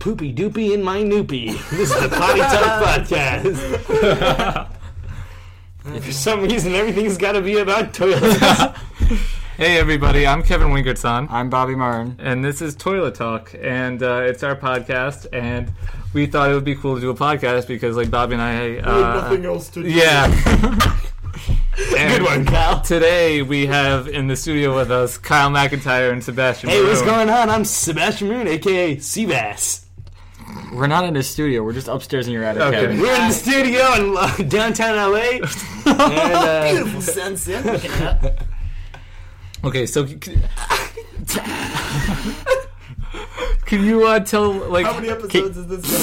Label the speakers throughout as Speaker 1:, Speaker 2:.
Speaker 1: poopy doopy in my noopy. This is the Potty Talk Podcast. For some reason, everything's got to be about toilets.
Speaker 2: Hey everybody, I'm Kevin Wingertson.
Speaker 3: I'm Bobby Martin.
Speaker 2: And this is Toilet Talk, and it's our podcast, and we thought it would be cool to do a podcast because, like, Bobby and I...
Speaker 1: nothing else to do.
Speaker 2: Yeah.
Speaker 1: Good one, Kyle.
Speaker 2: Today we have in the studio with us Kyle McIntyre and Sebastian
Speaker 1: Hey,
Speaker 2: Maroon.
Speaker 1: what's going on? I'm Sebastian Maroon, a.k.a. Seabass.
Speaker 3: We're not in a studio. We're just upstairs in your attic,
Speaker 2: Okay.
Speaker 3: Kevin.
Speaker 1: We're in the studio in downtown L.A. and,
Speaker 4: Beautiful sunset. Looking at it.
Speaker 2: Okay, so... Can you tell, like...
Speaker 4: How many episodes is this?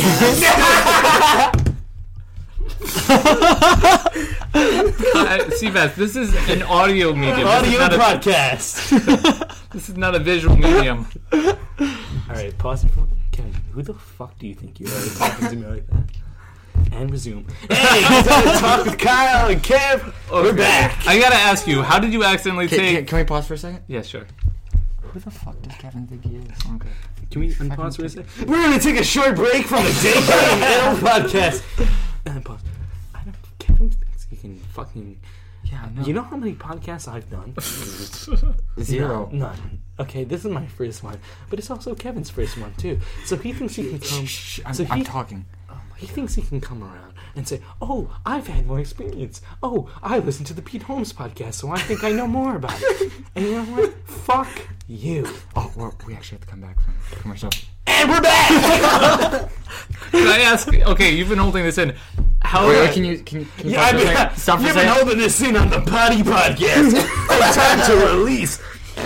Speaker 2: Seabass, this is an audio medium.
Speaker 1: audio podcast.
Speaker 2: This is not a visual medium.
Speaker 1: All right, pause it for Kevin. Who the fuck do you think you are talking to me like that? And resume. Hey, it's time to talk with Kyle and Kev. We're back.
Speaker 2: I gotta ask you, how did you accidentally take...
Speaker 3: Can we pause for a second?
Speaker 2: Yeah, sure.
Speaker 3: Who the fuck does Kevin think he is? Okay.
Speaker 1: Can we unpause for a second? We're going to take a short break from the JK and L podcast. Pause. Kevin thinks he can fucking...
Speaker 3: Yeah, I know.
Speaker 1: You know how many podcasts I've done?
Speaker 3: Zero.
Speaker 1: None. Okay, this is my first one, but it's also Kevin's first one too. So he thinks he can come.
Speaker 3: I'm talking.
Speaker 1: He thinks he can come around and say, "Oh, I've had more experience. Oh, I listened to the Pete Holmes podcast, so I think I know more about it." And you know what? Fuck you.
Speaker 3: Oh, we actually have to come back from commercial.
Speaker 1: And we're back.
Speaker 2: Can I ask... Okay, you've been holding this in. How...
Speaker 3: Wait, can you
Speaker 1: Yeah,
Speaker 3: stop for a
Speaker 1: you've been
Speaker 3: second?
Speaker 1: holding this in on the Potty Podcast. It's time to release.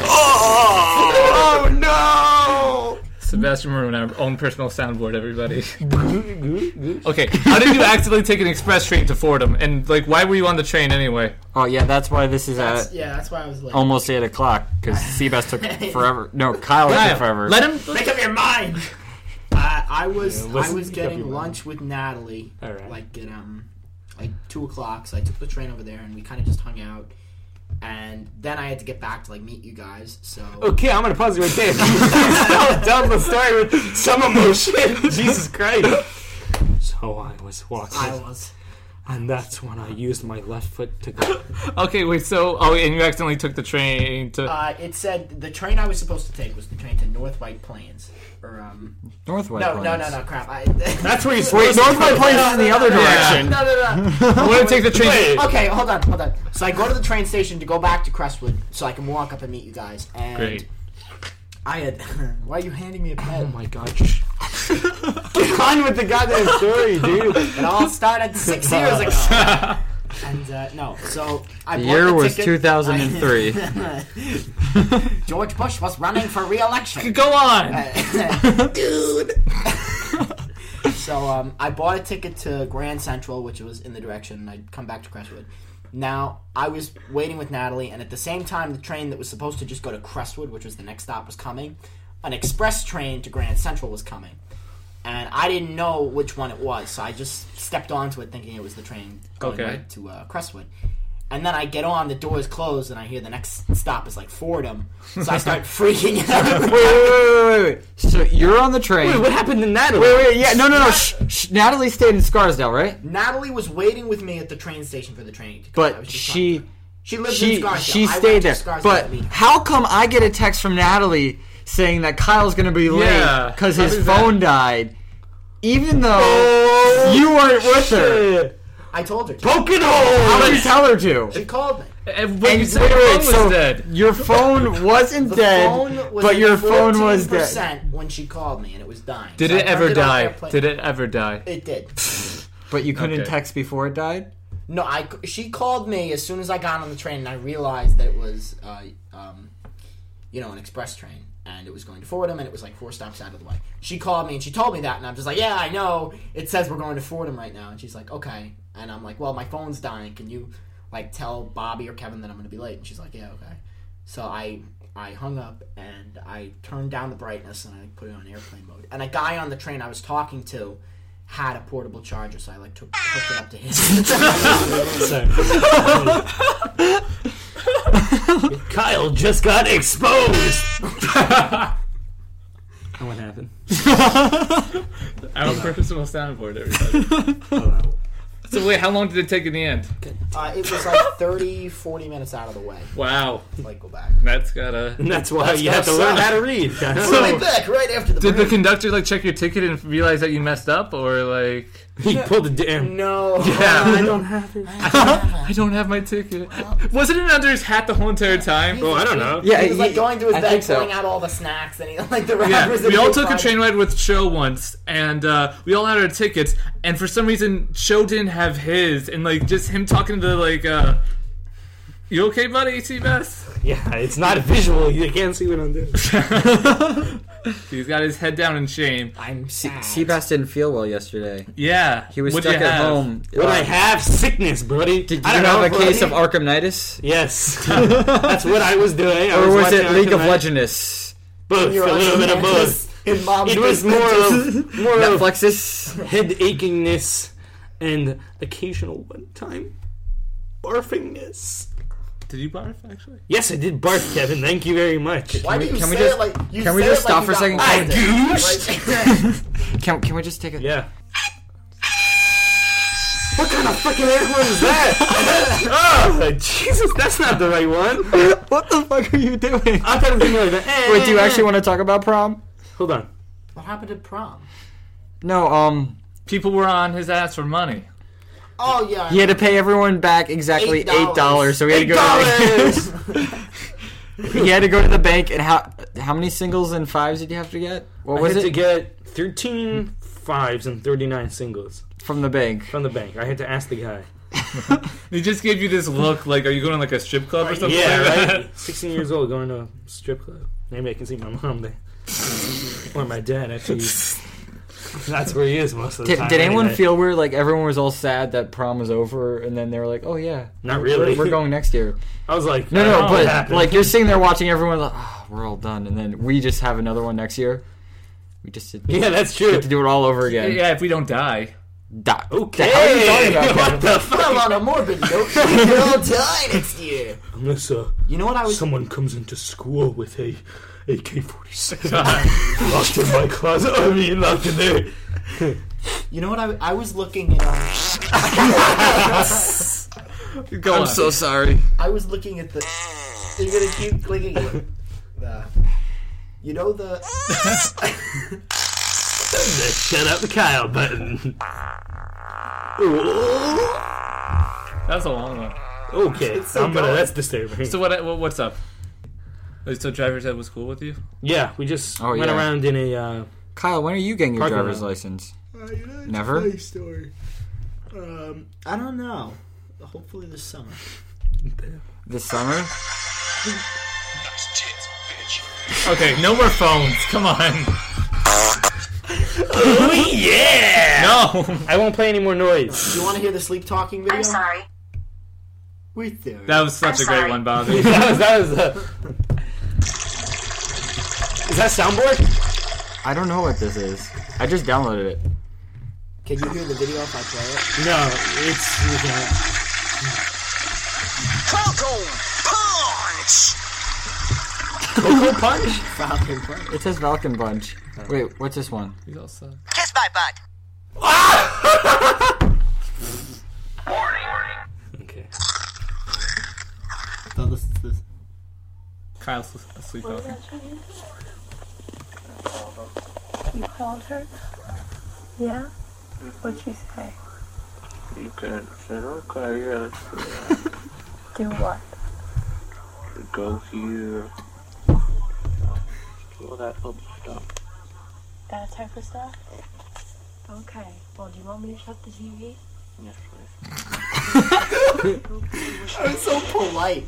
Speaker 1: Oh no!
Speaker 2: Sebastian Maroon, our own personal soundboard, everybody. Okay, how did you accidentally take an express train to Fordham? And, like, why were you on the train anyway?
Speaker 3: Oh, yeah, that's why this is at
Speaker 4: That's why I was late.
Speaker 3: almost 8 o'clock, because Seabass took forever. No, Kyle took forever.
Speaker 2: Let him...
Speaker 4: Make up your mind. I was
Speaker 1: make up
Speaker 4: getting
Speaker 1: your
Speaker 4: lunch with Natalie,
Speaker 1: All right.
Speaker 4: like at 2 o'clock. So I took the train over there, and we kind of just hung out. And then I had to get back to like meet you guys. So
Speaker 1: Okay, I'm gonna pause you right there. Tell the story with some emotion. Jesus Christ. So I was walking, and that's when I used my left foot to go.
Speaker 2: Okay, wait, so... Oh, and you accidentally took the train to...
Speaker 4: it said the train I was supposed to take was the train to North White Plains. Or
Speaker 3: Northwest.
Speaker 4: no, crap.
Speaker 1: That's where you.
Speaker 3: Wait, North White Plains is in the other direction.
Speaker 4: No.
Speaker 2: I want to take the train...
Speaker 1: Wait.
Speaker 4: Okay, hold on. So I go to the train station to go back to Crestwood so I can walk up and meet you guys. And
Speaker 2: Great.
Speaker 4: I had... Why are you handing me a
Speaker 1: Oh
Speaker 4: pen?
Speaker 1: my God! Get on with the goddamn story, dude.
Speaker 4: It all started 6 years ago. And, no, so I
Speaker 3: The
Speaker 4: bought
Speaker 3: year
Speaker 4: the
Speaker 3: was
Speaker 4: ticket.
Speaker 3: 2003.
Speaker 4: George Bush was running for re-election.
Speaker 2: Go on!
Speaker 4: Dude. So I bought a ticket to Grand Central, which was in the direction, and I'd come back to Crestwood. Now, I was waiting with Natalie, and at the same time, the train that was supposed to just go to Crestwood, which was the next stop, was coming. An express train to Grand Central was coming. And I didn't know which one it was, so I just stepped onto it thinking it was the train going right to Crestwood. And then I get on, the doors closed, and I hear the next stop is like Fordham. So I start freaking out.
Speaker 3: Wait. So you're on the train.
Speaker 1: Wait, what happened to Natalie?
Speaker 3: Wait, yeah, no. Natalie stayed in Scarsdale, right?
Speaker 4: Natalie was waiting with me at the train station for the train to come.
Speaker 3: But she
Speaker 4: lives in Scarsdale.
Speaker 3: She
Speaker 4: I went
Speaker 3: stayed
Speaker 4: to
Speaker 3: there.
Speaker 4: Scarsdale
Speaker 3: But
Speaker 4: to meet her.
Speaker 3: how come I get a text from Natalie saying that Kyle's going to be late
Speaker 2: Yeah,
Speaker 3: because
Speaker 2: how
Speaker 3: his
Speaker 2: does
Speaker 3: phone died, even though you weren't with her?
Speaker 4: I told her.
Speaker 1: Poking
Speaker 3: How
Speaker 1: holes.
Speaker 3: did you tell her to?
Speaker 4: She called me.
Speaker 2: When you said your phone was
Speaker 3: so
Speaker 2: dead.
Speaker 3: your phone wasn't
Speaker 4: The
Speaker 3: dead,
Speaker 4: phone was
Speaker 3: but
Speaker 4: at
Speaker 3: your phone was
Speaker 4: 14%
Speaker 3: dead.
Speaker 4: when she called me, and it was dying.
Speaker 2: Did
Speaker 4: So I
Speaker 2: it ever
Speaker 4: turned off
Speaker 2: die?
Speaker 4: airplane-
Speaker 2: Did it ever die?
Speaker 4: It did.
Speaker 3: But you couldn't
Speaker 2: Okay.
Speaker 3: text before it died?
Speaker 4: No, she called me as soon as I got on the train, and I realized that it was, an express train, and it was going to Fordham, and it was like 4 stops out of the way. She called me, and she told me that, and I'm just like, yeah, I know. It says we're going to Fordham right now, and she's like, okay. And I'm like, well, my phone's dying. Can you, tell Bobby or Kevin that I'm going to be late? And she's like, yeah, okay. So I hung up, and I turned down the brightness, and I put it on airplane mode. And a guy on the train I was talking to had a portable charger, so I hooked it up to his.
Speaker 1: Kyle just got exposed. And what happened?
Speaker 2: Our personal soundboard, everybody.
Speaker 1: Oh,
Speaker 2: So wait, how long did it take in the end?
Speaker 4: It was like 30, 40 minutes out of the way.
Speaker 2: Wow,
Speaker 4: To, like, go back.
Speaker 2: that's gotta.
Speaker 1: and that's why you have to learn how to read.
Speaker 4: We'll be back right after the
Speaker 2: Did the
Speaker 4: break.
Speaker 2: conductor like check your ticket and realize that you messed up, or like
Speaker 1: He pulled the damn.
Speaker 4: No.
Speaker 2: Yeah.
Speaker 1: I don't have it.
Speaker 2: I don't have my ticket? Wasn't it under his hat the whole entire time?
Speaker 1: Oh, I don't know.
Speaker 3: Yeah,
Speaker 4: He was like going to his
Speaker 3: I
Speaker 4: bag,
Speaker 3: think so.
Speaker 4: pulling out all the snacks, and he like the
Speaker 2: Yeah,
Speaker 4: rappers.
Speaker 2: we all took a train ride with Cho once, and we all had our tickets, and for some reason, Cho didn't have his, and like just him talking to like, you okay, buddy, Seabass?
Speaker 1: Yeah, it's not a visual. You can't see what I'm doing.
Speaker 2: He's got his head down in shame.
Speaker 4: I'm sad.
Speaker 3: Seabass didn't feel well yesterday.
Speaker 2: Yeah,
Speaker 3: He was
Speaker 2: What'd
Speaker 3: stuck
Speaker 2: you
Speaker 3: at
Speaker 2: have?
Speaker 3: home.
Speaker 1: But I have sickness, buddy.
Speaker 3: Did you
Speaker 1: I don't
Speaker 3: have
Speaker 1: know,
Speaker 3: a case
Speaker 1: buddy.
Speaker 3: of Arkham-nitis?
Speaker 1: Yes. That's what I was doing. I
Speaker 3: Or was
Speaker 1: watching
Speaker 3: it League of
Speaker 1: Arkham Knight.
Speaker 3: Legends?
Speaker 1: Both. A
Speaker 4: You're
Speaker 1: little bit of both.
Speaker 4: In mom's
Speaker 1: It was
Speaker 4: basement.
Speaker 1: more of
Speaker 3: Netflix's?
Speaker 1: head achingness and occasional one-time barfingness.
Speaker 2: Did you barf actually?
Speaker 1: Yes, I did barf, Kevin. Thank you very much.
Speaker 4: Why do you
Speaker 3: can we
Speaker 4: say
Speaker 3: just-
Speaker 4: it like you
Speaker 3: can we
Speaker 4: say
Speaker 3: just
Speaker 4: it
Speaker 3: stop
Speaker 4: like
Speaker 3: for a
Speaker 4: you
Speaker 3: second?
Speaker 4: got
Speaker 1: I
Speaker 4: busted. Like,
Speaker 3: Can we just take a...
Speaker 1: Yeah. What kind of fucking airhorn is that? Oh, Jesus, that's not the right one.
Speaker 3: What the fuck are you doing?
Speaker 1: I thought it was like that.
Speaker 3: Wait, do you actually want to talk about prom?
Speaker 1: Hold on.
Speaker 4: what happened at prom?
Speaker 3: No,
Speaker 2: People were on his ass for money.
Speaker 4: Oh yeah,
Speaker 3: he had to pay everyone back exactly $8, so he had to go to
Speaker 1: $8.
Speaker 3: he had to go to the bank, and how many singles and fives did you have to get? What
Speaker 1: I
Speaker 3: was
Speaker 1: had
Speaker 3: it?
Speaker 1: to get 13 fives and 39 singles
Speaker 3: From the bank.
Speaker 1: from the bank. I had to ask the guy.
Speaker 2: He just gave you this look like, are you going to like a strip club or something?
Speaker 1: Yeah,
Speaker 2: like that?
Speaker 1: right? 16 years old going to a strip club. Maybe I can see my mom there. Or my dad, actually. That's where he is most of the time.
Speaker 3: Did anyone
Speaker 1: anyway.
Speaker 3: feel weird, like everyone was all sad that prom was over, and then they were like, oh yeah.
Speaker 1: Not really.
Speaker 3: We're going next year.
Speaker 1: I was like,
Speaker 3: No,
Speaker 1: I don't know what
Speaker 3: but
Speaker 1: happened.
Speaker 3: like you're sitting there watching everyone like, oh, we're all done, and then we just have another one next year. We just did,
Speaker 1: Yeah, that's true.
Speaker 3: get to do it all over again.
Speaker 2: Yeah, if we don't die.
Speaker 1: Okay.
Speaker 3: How are you talking about,
Speaker 1: What the fuck?
Speaker 4: Well, on a morbid note, you'll die next year.
Speaker 1: Unless
Speaker 4: You know what I was?
Speaker 1: someone comes into school with a AK-47 locked in my closet. I mean, locked in there.
Speaker 4: You know what I was looking at?
Speaker 2: Go on.
Speaker 3: sorry.
Speaker 4: I was looking at the. You're gonna keep clicking it. You know the.
Speaker 1: The shut up Kyle button.
Speaker 2: That's a long one.
Speaker 1: Okay,
Speaker 4: so good.
Speaker 1: that's disturbing.
Speaker 2: So what's up? Wait, so driver's ed was cool with you?
Speaker 1: Yeah, we just
Speaker 3: Oh,
Speaker 1: went
Speaker 3: yeah.
Speaker 1: around in a.
Speaker 3: Kyle, when are you getting your
Speaker 1: Parking
Speaker 3: driver's
Speaker 1: lot.
Speaker 3: license?
Speaker 4: Never.
Speaker 3: Never?
Speaker 4: Story. I don't know. Hopefully this summer.
Speaker 3: This summer?
Speaker 2: Okay, no more phones. Come on.
Speaker 1: Oh yeah!
Speaker 2: No.
Speaker 1: I won't play any more noise.
Speaker 4: Do you want to hear the sleep talking video?
Speaker 5: I'm sorry.
Speaker 4: Wait there.
Speaker 2: That was such
Speaker 5: I'm
Speaker 2: a great
Speaker 5: sorry.
Speaker 2: one, Bobby.
Speaker 1: that was Is that soundboard?
Speaker 3: I don't know what this is. I just downloaded it.
Speaker 4: Can you hear the video if I play it?
Speaker 1: No, it's you can. Cocoa Punch?
Speaker 4: Falcon Punch.
Speaker 3: It says Falcon Bunch. Wait, what's this one?
Speaker 2: These all suck.
Speaker 5: Kiss my butt.
Speaker 1: Okay.
Speaker 4: Now listen to this.
Speaker 2: Kyle's asleep out.
Speaker 6: You called her? Yeah? What'd she say?
Speaker 7: You can say, okay, yeah,
Speaker 6: Do what?
Speaker 7: go here. All that other stuff.
Speaker 6: That type of stuff? Okay. Well, do you want me to shut the TV?
Speaker 7: Yes, please.
Speaker 4: I'm so polite.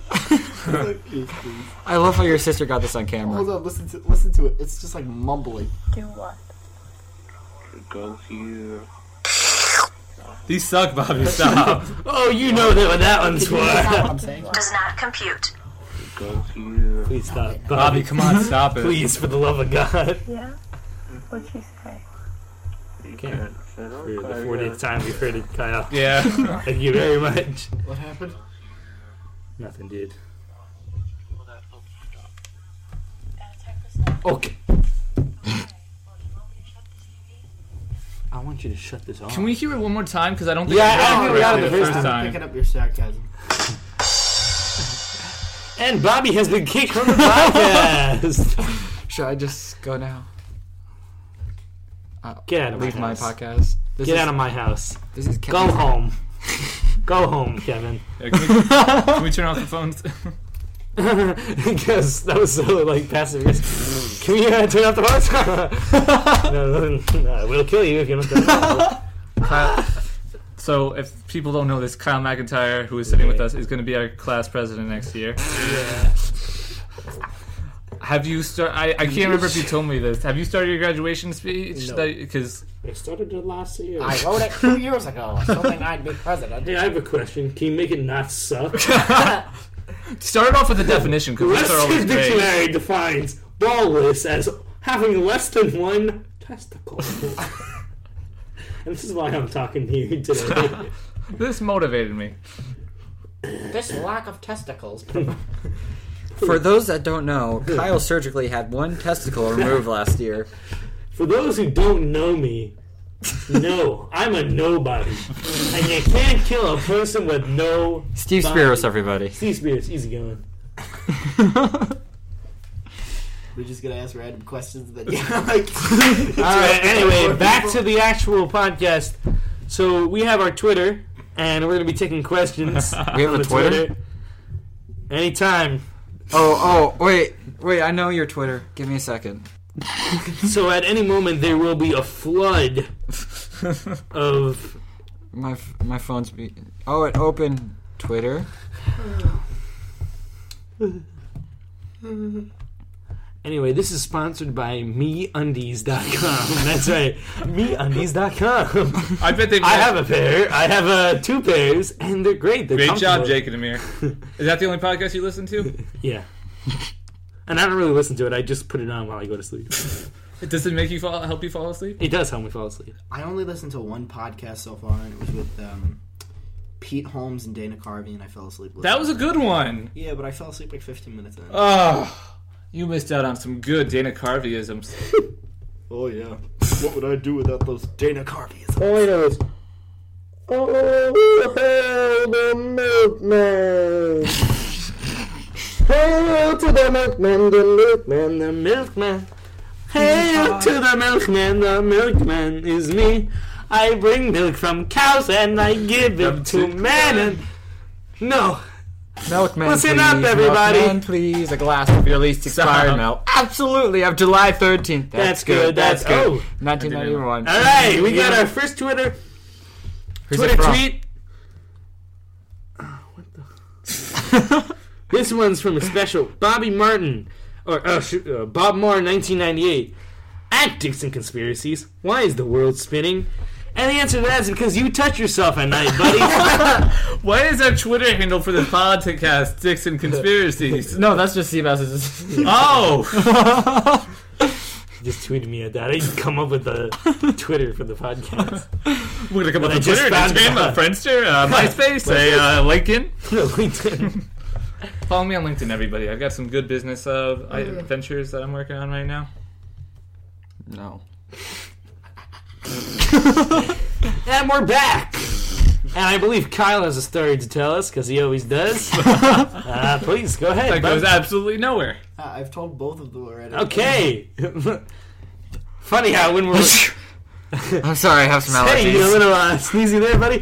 Speaker 3: I love how your sister got this on camera.
Speaker 4: Hold on, listen to it. It's just like mumbling.
Speaker 6: Do what?
Speaker 7: Go here.
Speaker 2: These suck, Bobby. Stop.
Speaker 1: Oh, you know what that one's for.
Speaker 4: That's not what I'm saying.
Speaker 5: Does not compute.
Speaker 7: Go here.
Speaker 1: Please stop.
Speaker 2: Bobby, come on, stop it.
Speaker 1: Please, for the love of God.
Speaker 6: Yeah? What'd she say?
Speaker 7: You
Speaker 1: Okay.
Speaker 7: can say,
Speaker 1: For the
Speaker 7: okay,
Speaker 1: 40th time we've heard it, Kyle.
Speaker 2: Yeah.
Speaker 1: Thank you very much.
Speaker 4: What happened?
Speaker 1: Nothing, dude.
Speaker 7: all that other stuff.
Speaker 6: That type of stuff?
Speaker 1: Okay. want you to shut this off.
Speaker 2: Can we hear it one more time? Because I don't think
Speaker 1: Yeah,
Speaker 2: I
Speaker 1: I think we got it the
Speaker 2: correctly
Speaker 1: first time.
Speaker 4: Picking up your sarcasm.
Speaker 1: And Bobby has been kicked from the podcast.
Speaker 3: Should I just go now?
Speaker 1: Get out of my
Speaker 3: Leave my
Speaker 1: house.
Speaker 3: podcast.
Speaker 1: Get out of my house.
Speaker 3: This is
Speaker 1: Go
Speaker 3: Kevin's-
Speaker 1: home. Go home, Kevin.
Speaker 2: Yeah, can we turn off the phones?
Speaker 1: Because that was so like passive aggressive. Can you turn off the phones? No, we'll kill you if you don't turn it off.
Speaker 2: So, if people don't know this, Kyle McIntyre, who is sitting with us, is going to be our class president next year.
Speaker 1: Yeah.
Speaker 2: Have you I can't remember if you told me this. Have you started your graduation speech?
Speaker 1: No.
Speaker 2: Because
Speaker 1: I started it last year.
Speaker 4: I wrote it 2 years ago, assuming I'd be president.
Speaker 1: Hey, I have a question. Can you make it not suck?
Speaker 2: start it off with a definition, because those are always
Speaker 1: Webster's
Speaker 2: vague.
Speaker 1: Dictionary defines ballless as having less than one testicle. And this is why I'm talking to you today.
Speaker 2: This motivated me.
Speaker 4: This lack of testicles.
Speaker 3: For those that don't know, Kyle surgically had one testicle removed last year.
Speaker 1: For those who don't know me, no, I'm a nobody. And you can't kill a person with no
Speaker 3: Steve
Speaker 1: body.
Speaker 3: Spiros, everybody.
Speaker 1: Steve Spears, easy going.
Speaker 4: We're just gonna ask random questions that like.
Speaker 1: Alright, anyway, back to the actual podcast. So we have our Twitter, and we're going to be taking questions.
Speaker 3: We have
Speaker 1: on
Speaker 3: a
Speaker 1: the
Speaker 3: Twitter?
Speaker 1: Anytime.
Speaker 3: Wait, I know your Twitter. Give me a second.
Speaker 1: So at any moment there will be a flood of...
Speaker 3: My phone's it opened Twitter.
Speaker 1: Anyway, this is sponsored by MeUndies.com. That's right, MeUndies.com.
Speaker 2: I bet they.
Speaker 1: I have a pair. I have 2 pairs, and they're great. They're
Speaker 2: Great job,
Speaker 1: comfortable.
Speaker 2: Jake and Amir. Is that the only podcast you listen to?
Speaker 1: Yeah. And I don't really listen to it. I just put it on while I go to sleep.
Speaker 2: Does it make you help you fall asleep?
Speaker 1: It does help me fall asleep.
Speaker 4: I only listened to one podcast so far, and it was with Pete Holmes and Dana Carvey, and I fell asleep.
Speaker 2: That was a good one.
Speaker 4: Yeah, but I fell asleep like 15 minutes in.
Speaker 2: Oh, you missed out on some good Dana Carvey-isms.
Speaker 4: Oh yeah. What would I do without those Dana Carveys?
Speaker 1: All I know is, oh, the milkman. Hail to the milkman, the milkman, the milkman. Hail to the milkman is me. I bring milk from cows and I give it to man and... No.
Speaker 3: Milkman,
Speaker 1: Listen
Speaker 3: please.
Speaker 1: up, everybody.
Speaker 3: Milkman, please. A glass of your least expired milk. Absolutely, of July 13th.
Speaker 1: That's good, that's good.
Speaker 3: 1991.
Speaker 1: All right, we got our first Twitter
Speaker 3: Who's it from?
Speaker 1: tweet. Oh, what the... This one's from a special Bobby Martin, or Bob Moore, 1998. At Dixon Conspiracies, why is the world spinning? And the answer to that is because you touch yourself at night, buddy.
Speaker 2: What is our Twitter handle for the podcast, Dixon Conspiracies?
Speaker 3: No, that's just Seabass's.
Speaker 2: Oh!
Speaker 1: He just tweeted me at that. I didn't come up with the Twitter for the podcast.
Speaker 2: We're going to come up
Speaker 1: I
Speaker 2: with
Speaker 1: just
Speaker 2: Twitter,
Speaker 1: found
Speaker 2: Instagram,
Speaker 1: it out.
Speaker 2: Friendster, MySpace, LinkedIn.
Speaker 1: LinkedIn.
Speaker 2: Follow me on LinkedIn, everybody. I've got some good business ventures that I'm working on right now.
Speaker 3: No.
Speaker 1: And we're back. And I believe Kyle has a story to tell us, because he always does. Please, go ahead.
Speaker 2: That
Speaker 1: bud.
Speaker 2: goes absolutely nowhere.
Speaker 4: I've told both of them already.
Speaker 1: Okay. Funny how when we're...
Speaker 3: I'm sorry, I have some
Speaker 1: Hey, you get a
Speaker 3: allergies.
Speaker 1: little sneezy there, buddy.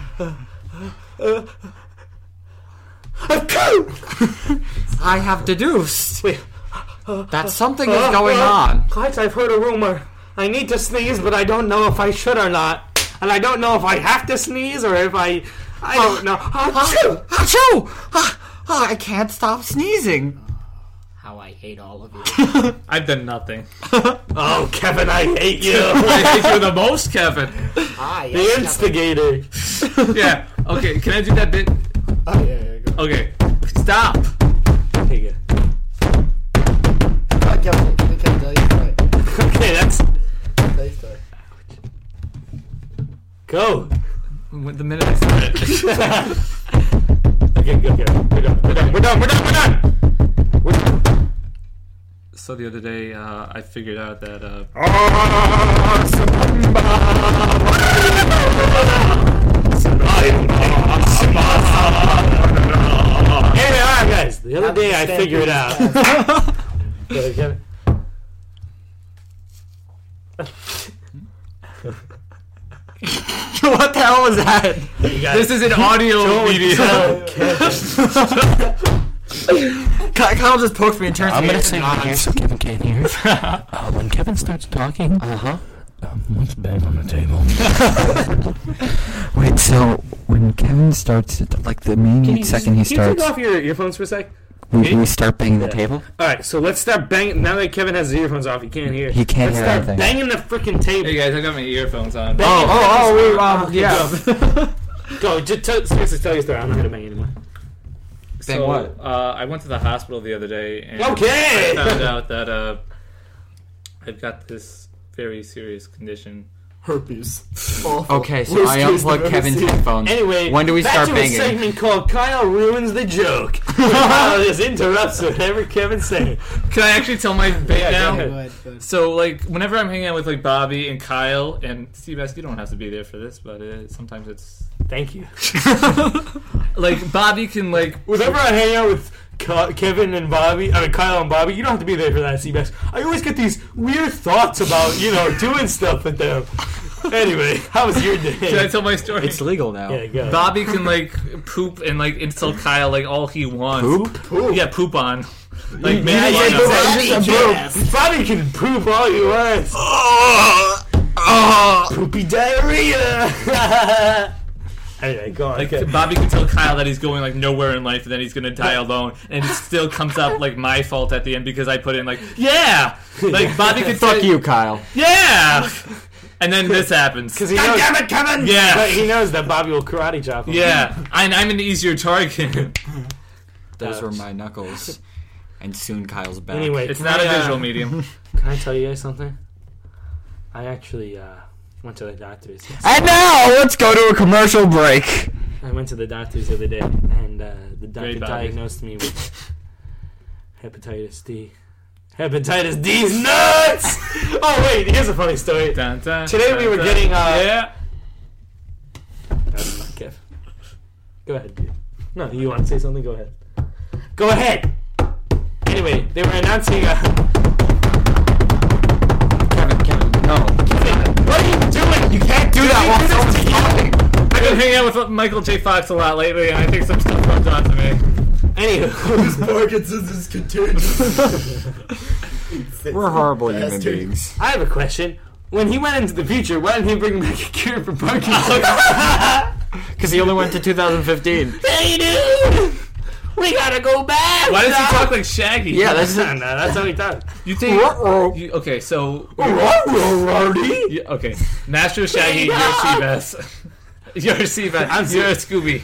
Speaker 3: I have deduced
Speaker 1: Wait.
Speaker 3: that something is going on.
Speaker 1: Guys, I've heard a rumor. I need to sneeze, but I don't know if I should or not. And I don't know if I have to sneeze or if I don't know. Achoo!
Speaker 3: Achoo! I can't stop sneezing.
Speaker 4: How I hate all of you.
Speaker 2: I've done nothing.
Speaker 1: Oh, Kevin, I hate you.
Speaker 2: I hate you the most, Kevin.
Speaker 1: The instigator.
Speaker 2: Yeah. Okay, can I do that bit?
Speaker 4: Oh yeah, go.
Speaker 2: Okay. Stop.
Speaker 1: Okay, good.
Speaker 4: Kevin, tell you right.
Speaker 1: Okay, that's...
Speaker 4: Tell you story.
Speaker 1: Go.
Speaker 2: The minute I started.
Speaker 1: Okay. We're done.
Speaker 2: So the other day, I figured out that
Speaker 1: Anyway, alright, guys. The other day I figured out. Okay, Kevin.
Speaker 3: What the hell was that?
Speaker 2: this is an audio medium.
Speaker 3: Kyle just poked me and turns
Speaker 1: I'm
Speaker 3: to me.
Speaker 1: gonna say it here so Kevin can't hear. When Kevin starts talking, let's bang on the table.
Speaker 3: Wait, so when Kevin starts, like the main second he
Speaker 1: Can you
Speaker 3: starts,
Speaker 1: take off your earphones for a sec?
Speaker 3: we start banging the table?
Speaker 1: Alright, so let's start banging. Now that Kevin has his earphones off, he can't hear.
Speaker 3: He can't
Speaker 1: Let's
Speaker 3: hear
Speaker 1: start
Speaker 3: anything.
Speaker 1: banging the freaking table.
Speaker 2: Hey guys, I got my earphones on.
Speaker 3: Yeah.
Speaker 1: Go, just seriously tell your story. I'm not gonna bang anymore.
Speaker 3: Bang what?
Speaker 2: I went to the hospital the other day and
Speaker 1: Okay!
Speaker 2: I found out that I've got this very serious condition.
Speaker 4: Herpes.
Speaker 3: Okay, so I unplugged Kevin's headphones.
Speaker 1: Anyway,
Speaker 3: when do we
Speaker 1: back
Speaker 3: start
Speaker 1: to
Speaker 3: banging?
Speaker 1: a segment called Kyle Ruins the Joke. Kyle just interrupts whatever Kevin's saying.
Speaker 2: Can I actually tell my bit now?
Speaker 1: go ahead.
Speaker 4: Good.
Speaker 2: So, like, whenever I'm hanging out with, like, Bobby and Kyle, and Seabass, you don't have to be there for this, but sometimes it's...
Speaker 1: Thank you.
Speaker 2: Like, Bobby can, like...
Speaker 1: Whenever I hang out with Kevin and Bobby, I mean Kyle and Bobby, you don't have to be there for that, Seabass. I always get these weird thoughts about, doing stuff with them. Anyway, how was your day?
Speaker 2: Can I tell my story?
Speaker 3: It's legal now.
Speaker 1: Yeah, go.
Speaker 2: Bobby can, like, poop and, like, insult Kyle, like, all he wants.
Speaker 1: Poop?
Speaker 2: Yeah, poop on. Like,
Speaker 1: Yeah,
Speaker 2: maybe
Speaker 1: Bobby can poop all you want. Poopy diarrhea. Anyway, go on.
Speaker 2: Like,
Speaker 1: Okay.
Speaker 2: Bobby can tell Kyle that he's going, like, nowhere in life and then he's gonna die alone, and it still comes up, like, my fault at the end because I put in, like, yeah! Like, Bobby can
Speaker 3: Fuck
Speaker 2: say,
Speaker 3: you, Kyle.
Speaker 2: yeah! And then this happens.
Speaker 1: Because he knows,
Speaker 4: Damn it, Kevin!
Speaker 2: Yeah.
Speaker 1: but he knows that Bobby will karate chop him.
Speaker 2: Yeah, I'm an easier target.
Speaker 3: Those were my knuckles. And soon Kyle's back.
Speaker 1: Anyway,
Speaker 2: It's
Speaker 1: can
Speaker 2: not a
Speaker 1: I,
Speaker 2: visual medium.
Speaker 1: Can I tell you guys something? I actually went to the doctor's.
Speaker 3: And now, let's go to a commercial break.
Speaker 1: I went to the doctor's the other day, and the doctor
Speaker 2: Great Bobby.
Speaker 1: diagnosed me with hepatitis D. Hepatitis D's nuts! Oh wait, here's a funny story.
Speaker 2: Dun, dun,
Speaker 1: Today
Speaker 2: dun,
Speaker 1: we were
Speaker 2: dun.
Speaker 1: getting
Speaker 2: Yeah.
Speaker 1: That's not Kev. Go ahead, dude. No, you want to say something? Go ahead. Go ahead. Anyway, they were announcing.
Speaker 3: Kevin, no.
Speaker 1: What are you doing? You can't do that while someone's talking.
Speaker 2: I've been hanging out with Michael J. Fox a lot lately, and I think some stuff comes on to me.
Speaker 1: Anywho,
Speaker 4: Parkinson's is contagious.
Speaker 3: We're horrible human beings.
Speaker 1: I have a question. When he went into the future, why didn't he bring back a cure for Parkinson's?
Speaker 3: Because he only went to 2015.
Speaker 1: Hey, dude! We gotta go back!
Speaker 2: Why does he talk like Shaggy?
Speaker 3: Yeah, that's
Speaker 1: No, that's how he talks.
Speaker 2: You think? Okay, so okay, Master Shaggy, you're Seabass. You're Seabass. You're a Scooby.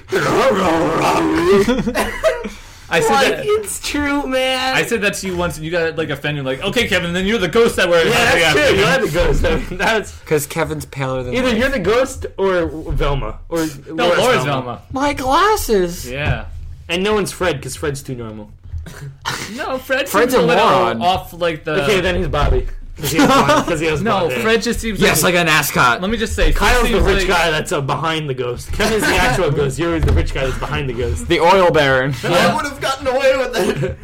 Speaker 2: I said
Speaker 1: Like,
Speaker 2: that.
Speaker 1: it's true, man.
Speaker 2: I said that to you once, and you got like offended. Like, okay, Kevin, then you're the ghost that we're.
Speaker 1: yeah, that's true. You are the ghost. I mean, that's
Speaker 3: Because Kevin's paler than
Speaker 1: either
Speaker 3: life.
Speaker 1: you're the ghost or Velma or
Speaker 2: No, Laura's Velma.
Speaker 3: My glasses!
Speaker 2: Yeah.
Speaker 1: And no one's Fred because Fred's too normal.
Speaker 2: No, Fred
Speaker 3: Fred's
Speaker 2: seems
Speaker 3: a
Speaker 2: a little
Speaker 3: moron.
Speaker 2: off like the.
Speaker 1: Okay, then he's Bobby because he has
Speaker 2: no,
Speaker 1: blonde hair.
Speaker 2: Fred just seems
Speaker 3: Yes,
Speaker 2: like.
Speaker 3: like an ascot.
Speaker 2: Let me just say, Fred
Speaker 1: Kyle's the
Speaker 2: seems
Speaker 1: rich
Speaker 2: like-
Speaker 1: guy that's behind the ghost. Kevin's the actual ghost. You're the rich guy that's behind the ghost.
Speaker 3: The oil baron.
Speaker 4: I would have gotten away with it.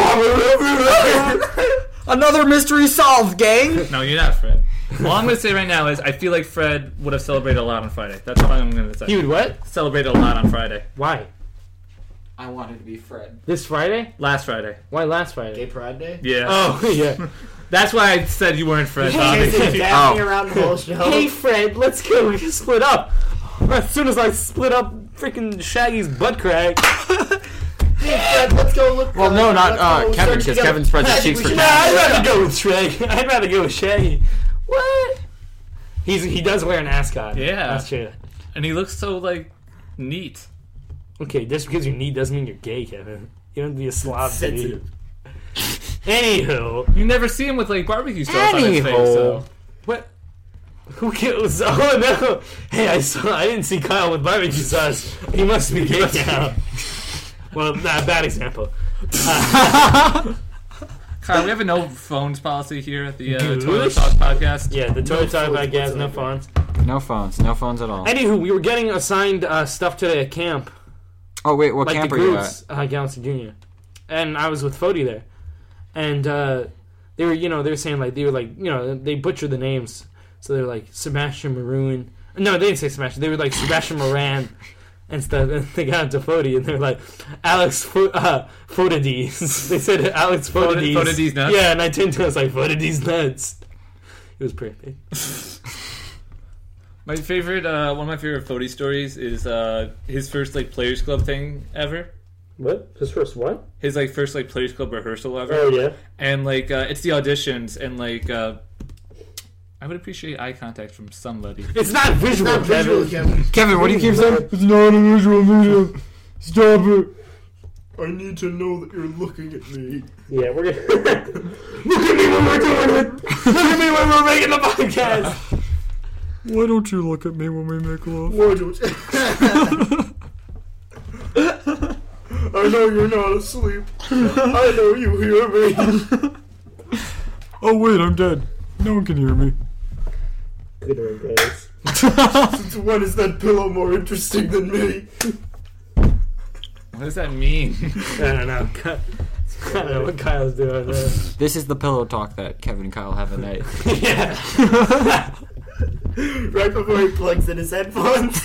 Speaker 3: Another mystery solved, gang!
Speaker 2: No, you're not Fred. All I'm gonna say right now is I feel like Fred would have celebrated a lot on Friday. That's all I'm gonna say.
Speaker 1: He would what?
Speaker 2: Celebrated a lot on Friday.
Speaker 1: Why?
Speaker 3: I wanted to be Fred.
Speaker 1: This Friday?
Speaker 2: Last Friday.
Speaker 1: Why last Friday?
Speaker 4: Gay Pride Day?
Speaker 2: Yeah.
Speaker 1: Oh, yeah.
Speaker 2: That's why I said you weren't Fred, Bobby.
Speaker 4: Dancing around the whole show.
Speaker 1: Hey, Fred, let's go. We can split up. As soon as I split up freaking Shaggy's butt crack.
Speaker 4: Hey, Fred, let's go look.
Speaker 3: Well, no,
Speaker 4: let's
Speaker 3: not
Speaker 4: go
Speaker 3: Kevin,
Speaker 4: search
Speaker 3: because
Speaker 4: together.
Speaker 3: Kevin spreads his
Speaker 4: I think
Speaker 3: cheeks
Speaker 4: we
Speaker 3: for
Speaker 4: should-
Speaker 1: Nah, I'd rather go with Shrek. I'd rather go with Shaggy. What? He does wear an ascot.
Speaker 2: Yeah.
Speaker 1: That's true.
Speaker 2: And he looks so, like, neat.
Speaker 1: Okay, just because you're neat doesn't mean you're gay, Kevin. You don't have to be a slob to be.
Speaker 4: Sensitive.
Speaker 1: Anywho.
Speaker 2: You never see him with, like, barbecue sauce on his face, so.
Speaker 1: What? Who kills? Oh no! Hey, I didn't see Kyle with barbecue sauce. He must be gay now. Well, bad example.
Speaker 2: Kyle Kyle, we have a no phones policy here at the
Speaker 1: Goose.
Speaker 2: Toilet Talk podcast.
Speaker 1: Yeah, the Toilet Talk
Speaker 4: phones
Speaker 1: podcast, no
Speaker 4: whatsoever.
Speaker 1: phones.
Speaker 3: No phones. No phones at all.
Speaker 1: Anywho, we were getting assigned stuff today at camp.
Speaker 3: Oh, wait. What
Speaker 1: Like
Speaker 3: camp
Speaker 1: the
Speaker 3: are you
Speaker 1: groups, Galaxy Junior. And I was with Fody there. And they were saying, like, they butchered the names. So they were like, Sebastian Maroon. No, they didn't say Sebastian. They were like, Sebastian Moran and stuff. And they got into Fody, and they're like, Alex Fodades. They said Alex Fodades.
Speaker 2: Fodades nuts?
Speaker 1: Yeah, and I turned to him, I was like, Fodades nuts. It was perfect.
Speaker 2: My favorite, one of my favorite Fody stories is his first like Players Club thing ever.
Speaker 1: What? His first what?
Speaker 2: His like first like Players Club rehearsal ever.
Speaker 1: Oh, yeah.
Speaker 2: And like it's the auditions, and like I would appreciate eye contact from somebody.
Speaker 1: It's not visual,
Speaker 4: Not visual,
Speaker 1: Kevin.
Speaker 4: Kevin.
Speaker 3: Kevin, what do you keep saying?
Speaker 1: It's not a visual medium. Stop it.
Speaker 4: I need to know that you're looking at me.
Speaker 1: Yeah, we're gonna look at me when we're doing it. Look at me when we're making the podcast.
Speaker 3: Why don't you look at me when we make love?
Speaker 4: Why don't I know you're not asleep. I know you hear me.
Speaker 3: Oh, wait, I'm dead. No one can hear me.
Speaker 1: Good one, guys.
Speaker 4: Since when is that pillow more interesting than me?
Speaker 2: What does that mean?
Speaker 1: I don't know. I don't know what Kyle's doing there.
Speaker 3: This is the pillow talk that Kevin and Kyle have at night.
Speaker 1: Yeah.
Speaker 4: Right before he plugs in his headphones.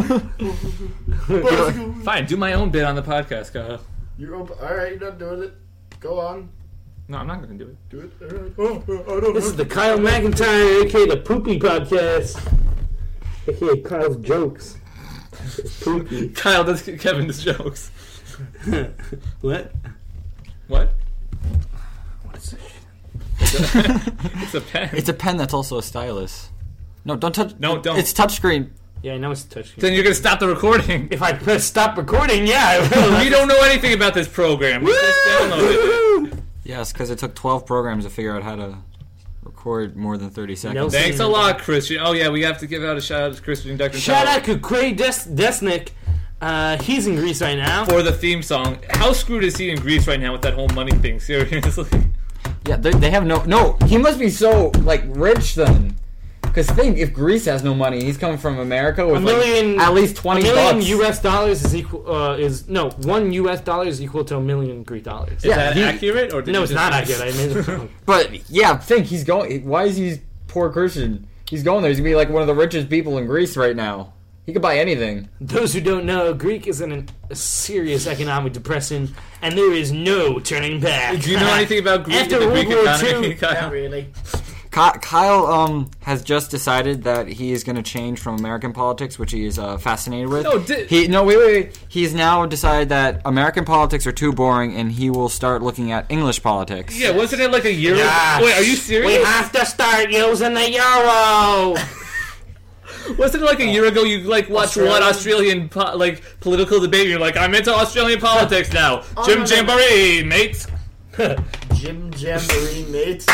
Speaker 2: Fine, do my own bit on the podcast, Kyle.
Speaker 4: Alright, you're not doing it. Go on.
Speaker 2: No, I'm not going to do it.
Speaker 4: Do it. Alright. Oh, I don't
Speaker 1: This is the Kyle McIntyre, aka the Poopy Podcast. Aka Kyle's Jokes. Poopy.
Speaker 2: Kyle does Kevin's jokes.
Speaker 1: What?
Speaker 2: What?
Speaker 1: What's this
Speaker 2: It's a pen.
Speaker 3: It's a pen that's also a stylus. No, don't touch.
Speaker 2: No, don't.
Speaker 3: It's touchscreen.
Speaker 1: Yeah, I know it's touchscreen.
Speaker 2: Then you're going to stop the recording.
Speaker 1: If I press stop recording, yeah, I will.
Speaker 2: You don't know anything about this program. We just downloaded it.
Speaker 3: Yes, because it took 12 programs to figure out how to record more than 30 seconds.
Speaker 1: No.
Speaker 2: Thanks a lot, Christian. Oh, yeah, we have to give out a shout out to Christian Duckman.
Speaker 1: Shout out to Craig Desnick. He's in Greece right now.
Speaker 2: for the theme song. How screwed is he in Greece right now with that whole money thing? Seriously.
Speaker 3: Yeah, they have no. He must be so like rich then. Because think, if Greece has no money, he's coming from America with
Speaker 1: million-
Speaker 3: like, at least $20.
Speaker 1: $1 million US is equal. $1 US is equal to $1 million Greek dollars.
Speaker 2: Is
Speaker 3: Yeah,
Speaker 2: that
Speaker 3: he-
Speaker 2: accurate? Or did
Speaker 1: No,
Speaker 2: you
Speaker 1: it's
Speaker 2: just-
Speaker 1: not accurate. I made it wrong.
Speaker 3: But yeah, think he's going. Why is he poor Christian? He's going there. He's gonna be like one of the richest people in Greece right now. He could buy anything.
Speaker 1: Those who don't know, Greek is in a serious economic depression, and there is no turning back.
Speaker 2: Do you know anything about Greek,
Speaker 1: After
Speaker 2: the Greek
Speaker 1: World War
Speaker 2: economy?
Speaker 1: II,
Speaker 2: Kyle?
Speaker 4: Not really.
Speaker 3: Kyle has just decided that he is going to change from American politics, which he is fascinated with.
Speaker 2: No,
Speaker 3: wait. He's now decided that American politics are too boring, and he will start looking at English politics.
Speaker 2: Yeah, wasn't it like a year
Speaker 1: Yes.
Speaker 2: ago? Wait, are you serious?
Speaker 1: We have to start using the euro.
Speaker 2: Wasn't it like a year ago you like watched one Australian political debate and you're like, I'm into Australian politics now.
Speaker 4: Oh,
Speaker 2: Jim
Speaker 4: no.
Speaker 2: Jamboree, mate.
Speaker 4: Jim Jamboree, mate.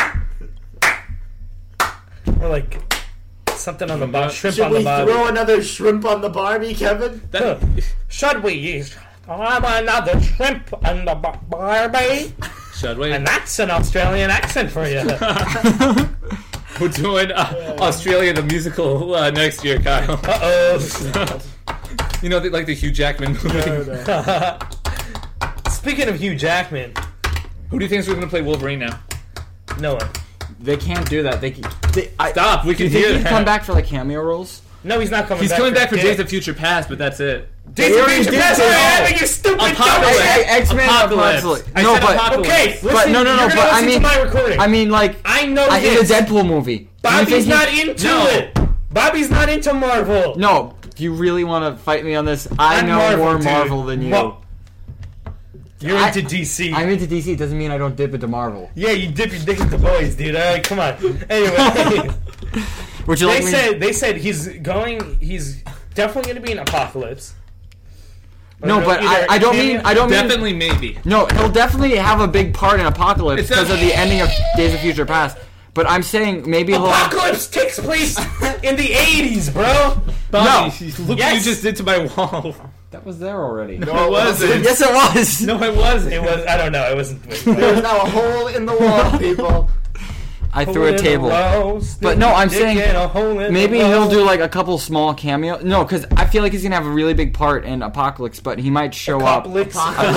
Speaker 1: Or like something on the bar, shrimp
Speaker 4: Should
Speaker 1: on the
Speaker 4: we
Speaker 1: bar.
Speaker 4: throw another shrimp on the Barbie, Kevin?
Speaker 2: That,
Speaker 1: Should we have another shrimp on the Barbie?
Speaker 2: should we?
Speaker 1: And that's an Australian accent for you.
Speaker 2: We're doing Australia the musical next year, Kyle.
Speaker 1: Uh-oh.
Speaker 2: You know, like the Hugh Jackman movie.
Speaker 1: Speaking of Hugh Jackman,
Speaker 2: Who do you think is going to play Wolverine now?
Speaker 1: no one.
Speaker 3: They can't do that.
Speaker 2: Stop, we
Speaker 3: Do
Speaker 2: can
Speaker 3: you think
Speaker 2: hear
Speaker 3: he'd
Speaker 2: that.
Speaker 3: come back for like cameo roles?
Speaker 1: No, he's not coming
Speaker 2: He's
Speaker 1: back.
Speaker 2: coming back for
Speaker 1: Dick.
Speaker 2: Days of Future Past, but that's it.
Speaker 1: Days of Future
Speaker 3: did
Speaker 1: Past.
Speaker 3: that.
Speaker 1: You're having your stupid
Speaker 2: Apocalypse.
Speaker 1: dumb-
Speaker 3: X-Men
Speaker 2: Apocalypse. I
Speaker 3: No,
Speaker 2: said
Speaker 3: but
Speaker 2: Apocalypse.
Speaker 1: Okay, listen,
Speaker 3: But no,
Speaker 1: you're gonna
Speaker 3: but I
Speaker 1: listen
Speaker 3: mean-
Speaker 1: to my recording.
Speaker 3: I mean, like
Speaker 1: I know
Speaker 3: in the
Speaker 1: this.
Speaker 3: Deadpool movie. Do you
Speaker 1: Bobby's
Speaker 3: think
Speaker 1: not
Speaker 3: he-
Speaker 1: into
Speaker 2: No.
Speaker 1: it. Bobby's not into Marvel.
Speaker 3: No, do you really want to fight me on this? I
Speaker 1: I'm
Speaker 3: know
Speaker 1: Marvel,
Speaker 3: more
Speaker 1: dude.
Speaker 3: Marvel than you.
Speaker 1: Well, you're
Speaker 3: I-
Speaker 1: into DC.
Speaker 3: I'm into DC. It doesn't mean I don't dip into Marvel.
Speaker 1: Yeah, you dip your dick into boys, dude. All right, come on. Anyway,
Speaker 3: Would you like me?
Speaker 1: they said he's definitely going to be in Apocalypse.
Speaker 3: No, but I don't mean.
Speaker 2: Definitely, maybe.
Speaker 3: No, he'll definitely have a big part in Apocalypse
Speaker 2: It's
Speaker 3: because
Speaker 2: not-
Speaker 3: of the ending of Days of Future Past. But I'm saying maybe he'll.
Speaker 1: Apocalypse takes place in the 80s, bro.
Speaker 2: Bobby, look what
Speaker 1: Yes.
Speaker 2: you just did to my wall.
Speaker 3: That was there already.
Speaker 2: No, it wasn't.
Speaker 3: Yes, it was.
Speaker 2: No, it wasn't.
Speaker 5: It was. I don't know. It wasn't.
Speaker 4: There's now a hole in the wall, people.
Speaker 3: I threw a table. But no, I'm saying maybe he'll do like a couple small cameo. No, because I feel like he's gonna have a really big part in Apocalypse, but he might show up like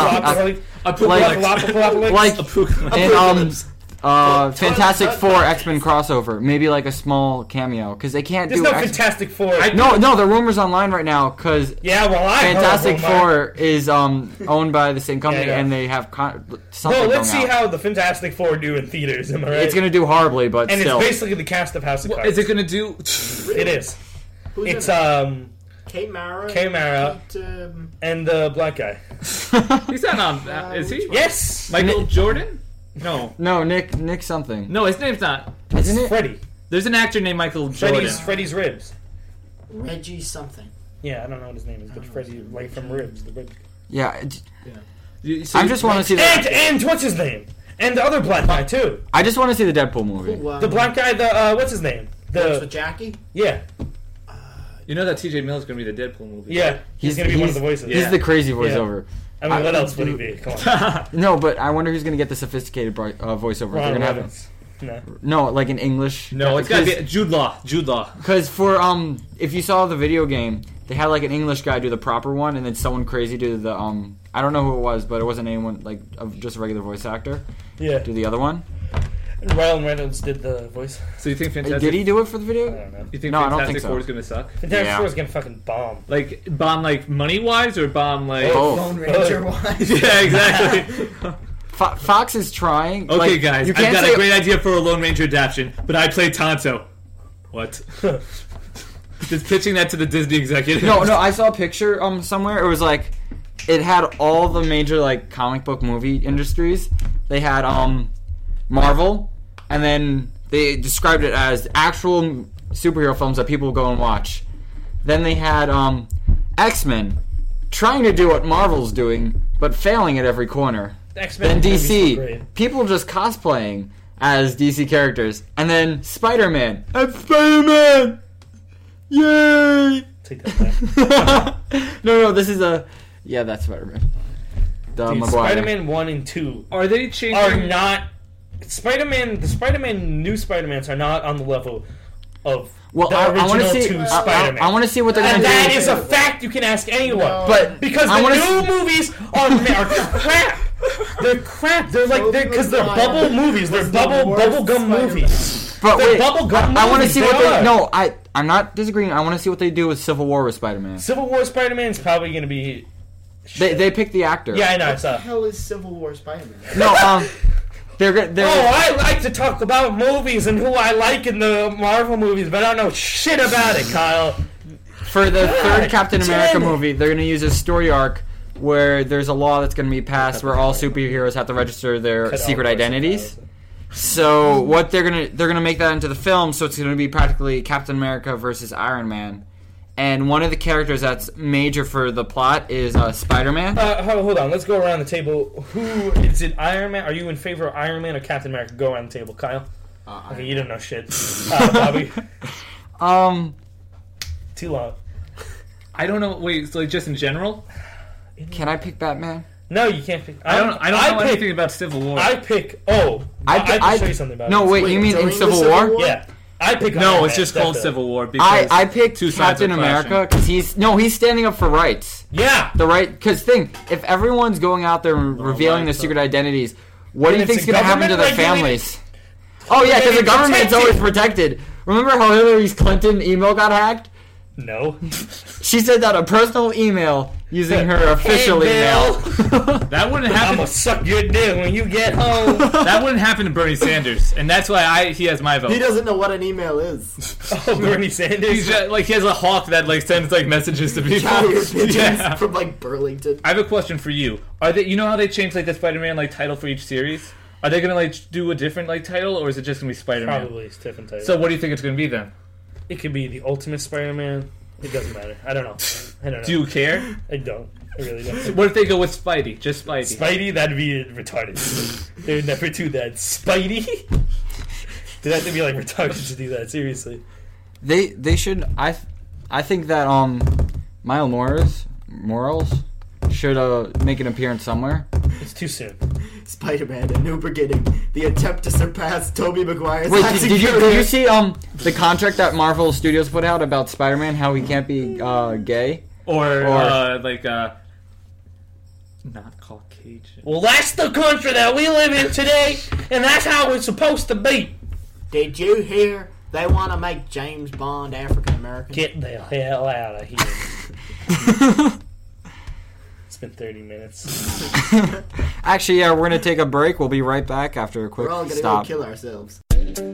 Speaker 3: in Fantastic Four X-Men crossover. Maybe like a small cameo because they can't
Speaker 5: There's
Speaker 3: do.
Speaker 5: no Fantastic Four.
Speaker 3: No, the rumors online right now because Fantastic Four is owned by the same company and they have something.
Speaker 5: Well, let's
Speaker 3: going
Speaker 5: see
Speaker 3: out.
Speaker 5: how the Fantastic Four do in theaters. Am I right?
Speaker 3: It's gonna do horribly, but
Speaker 5: and
Speaker 3: still.
Speaker 5: it's basically the cast of House of Cards.
Speaker 2: Is it gonna do?
Speaker 5: It is.
Speaker 4: Who's
Speaker 5: It's
Speaker 4: Kate Mara.
Speaker 5: and the black guy.
Speaker 2: He's not on. Is he?
Speaker 5: Yes,
Speaker 2: Michael Jordan? No.
Speaker 3: No, Nick something.
Speaker 2: No, his name's not.
Speaker 3: Isn't it?
Speaker 5: Freddy.
Speaker 2: There's an actor named Michael Jordan.
Speaker 5: Freddy's ribs.
Speaker 4: Reggie something.
Speaker 5: Yeah, I don't know what his name is, but Freddy, like from Ribs, the ribs.
Speaker 3: Yeah.
Speaker 2: So
Speaker 3: I just want to see that.
Speaker 5: And what's his name? And the other black guy too.
Speaker 3: I just want to see the Deadpool movie.
Speaker 5: The black guy. The what's his name?
Speaker 4: Works with Jackie.
Speaker 5: Yeah.
Speaker 2: You know that T.J. Mills is gonna be the Deadpool movie.
Speaker 5: Yeah. He's gonna be one of the voices.
Speaker 3: He's the crazy voiceover.
Speaker 5: I mean, what else would he be? Come on.
Speaker 3: No, but I wonder who's gonna get the sophisticated voiceover. They're gonna have it. No, like in English.
Speaker 2: No, it's gotta be Jude Law. Jude Law.
Speaker 3: Because for if you saw the video game, they had like an English guy do the proper one, and then someone crazy do the I don't know who it was, but it wasn't anyone like just a regular voice actor.
Speaker 5: Yeah.
Speaker 3: Do the other one.
Speaker 5: And Ryan Reynolds did the voice.
Speaker 2: So you think Fantastic?
Speaker 3: Did he do it for the
Speaker 5: I
Speaker 3: video?
Speaker 5: don't know.
Speaker 2: You think
Speaker 3: No, I don't
Speaker 2: Fantastic
Speaker 3: think so.
Speaker 2: Four is gonna suck?
Speaker 5: Fantastic Four is gonna fucking bomb.
Speaker 2: Like bomb, like money wise, or bomb like?
Speaker 3: Oh.
Speaker 4: Lone Ranger wise.
Speaker 2: Yeah, exactly.
Speaker 3: Fox is trying.
Speaker 2: Okay,
Speaker 3: like,
Speaker 2: guys,
Speaker 3: you
Speaker 2: I've
Speaker 3: can't
Speaker 2: got
Speaker 3: say
Speaker 2: a great idea for a Lone Ranger adaptation, but I play Tonto. What? Just pitching that to the Disney executive.
Speaker 3: No, I saw a picture somewhere. It was like it had all the major like comic book movie industries. They had Marvel, and then they described it as actual superhero films that people will go and watch. Then they had X-Men trying to do what Marvel's doing, but failing at every corner.
Speaker 5: X-Men
Speaker 3: Then
Speaker 5: movies were
Speaker 3: DC,
Speaker 5: great.
Speaker 3: people just cosplaying as DC characters. And then Spider-Man. I'm Spider-Man! Yay!
Speaker 5: Take that back.
Speaker 3: No, this is a... Yeah, that's Spider-Man.
Speaker 5: Dude,
Speaker 3: Maguire.
Speaker 5: Spider-Man 1 and 2
Speaker 2: Are they changing?
Speaker 5: are not... The new Spider-Mans are not on the level of
Speaker 3: Well,
Speaker 5: the
Speaker 3: I
Speaker 5: original
Speaker 3: want to see.
Speaker 5: two Spider-Man.
Speaker 3: I want to see what they're going
Speaker 5: And
Speaker 3: to do.
Speaker 5: that is a fact you can ask anyone.
Speaker 4: No.
Speaker 3: But
Speaker 5: Because
Speaker 3: I
Speaker 5: the
Speaker 3: wanna
Speaker 5: new movies are crap. They're crap. They're like because they're bubble movies. They're bubble gum movies.
Speaker 3: But
Speaker 5: They're
Speaker 3: wait,
Speaker 5: bubblegum
Speaker 3: I want to
Speaker 5: movies,
Speaker 3: see what
Speaker 5: they
Speaker 3: they.
Speaker 5: are.
Speaker 3: No, I'm not disagreeing. I want to see what they do with Civil War with Spider-Man.
Speaker 5: Civil War Spider-Man is probably going to be.
Speaker 3: They picked the actor.
Speaker 5: Yeah, I know. I
Speaker 4: What the
Speaker 5: saw.
Speaker 4: hell is Civil War Spider-Man?
Speaker 3: No, they're
Speaker 5: Oh, I like to talk about movies and who I like in the Marvel movies, but I don't know shit about it, Kyle.
Speaker 3: for the third Captain America
Speaker 5: damn it.
Speaker 3: movie. They're going to use a story arc where there's a law that's going to be passed where all superheroes have to register their secret identities. So what they're gonna make that into the film, so it's gonna be practically Captain America versus Iron Man, and one of the characters that's major for the plot is Spider-Man.
Speaker 5: Hold on, let's go around the table. Who is it? Iron Man? Are you in favor of Iron Man or Captain America? Go around the table, Kyle. Okay, you don't know shit. Bobby, too long.
Speaker 2: I don't know. Wait, so like just in general?
Speaker 3: Can I pick Batman?
Speaker 5: No, you can't pick.
Speaker 2: I don't know anything about Civil War.
Speaker 5: I pick. Oh, I can show you something about
Speaker 3: No,
Speaker 5: it.
Speaker 3: wait, you mean in
Speaker 4: during the
Speaker 3: Civil War?
Speaker 5: Yeah, I pick.
Speaker 2: no,
Speaker 5: Iron
Speaker 2: it's
Speaker 5: Man,
Speaker 2: just called
Speaker 5: definitely.
Speaker 2: Civil War because
Speaker 3: I picked
Speaker 2: two sides
Speaker 3: Captain
Speaker 2: are clashing.
Speaker 3: America because he's standing up for rights.
Speaker 5: Yeah,
Speaker 3: The right, because if everyone's going out there and revealing their secret identities, what do you
Speaker 5: it's
Speaker 3: think's
Speaker 5: a
Speaker 3: going to happen to their
Speaker 5: government
Speaker 3: families? Oh yeah, because the government's
Speaker 5: protected.
Speaker 3: always protected. Remember how Hillary Clinton's email got hacked?
Speaker 5: no.
Speaker 3: She said that a personal email using her official
Speaker 5: Hey,
Speaker 3: email.
Speaker 2: That wouldn't
Speaker 5: I'm
Speaker 2: happen.
Speaker 5: gonna suck your dick when you get home.
Speaker 2: That wouldn't happen to Bernie Sanders, and that's why he has my vote.
Speaker 4: He doesn't know what an email is.
Speaker 5: Oh, Bernie Sanders.
Speaker 2: He's just, like he has a hawk that like sends like messages to people.
Speaker 4: Carrier pigeons
Speaker 2: Yeah.
Speaker 4: from like Burlington.
Speaker 2: I have a question for you. Are they? You know how they changed like the Spider-Man like title for each series? Are they gonna like do a different like title, or is it just gonna be Spider-Man?
Speaker 5: Probably it's different title.
Speaker 2: So what do you think it's gonna be then?
Speaker 5: It could be the Ultimate Spider-Man. It doesn't matter. I don't know.
Speaker 2: Do you care?
Speaker 5: I don't. I really don't.
Speaker 2: What if they go with Spidey? Just Spidey.
Speaker 5: Spidey, that'd be retarded. They would never do that. Spidey? They'd have to be like retarded to do that. Seriously.
Speaker 3: They should. I think that Miles Morales should make an appearance somewhere.
Speaker 5: It's too soon.
Speaker 4: Spider-Man: A New Beginning. The attempt to surpass Tobey Maguire's
Speaker 3: Wait,
Speaker 4: acting
Speaker 3: did you
Speaker 4: career.
Speaker 3: see the contract that Marvel Studios put out about Spider-Man? How he can't be gay?
Speaker 2: Or like not Caucasian.
Speaker 5: Well, that's the country that we live in today, and that's how it's supposed to be.
Speaker 4: Did you hear they want to make James Bond African American?
Speaker 5: Get the hell out of here. It's been 30 minutes.
Speaker 3: Actually, yeah, we're gonna take a break. We'll be right back after a quick
Speaker 4: We're all gonna
Speaker 3: stop.
Speaker 4: go kill ourselves.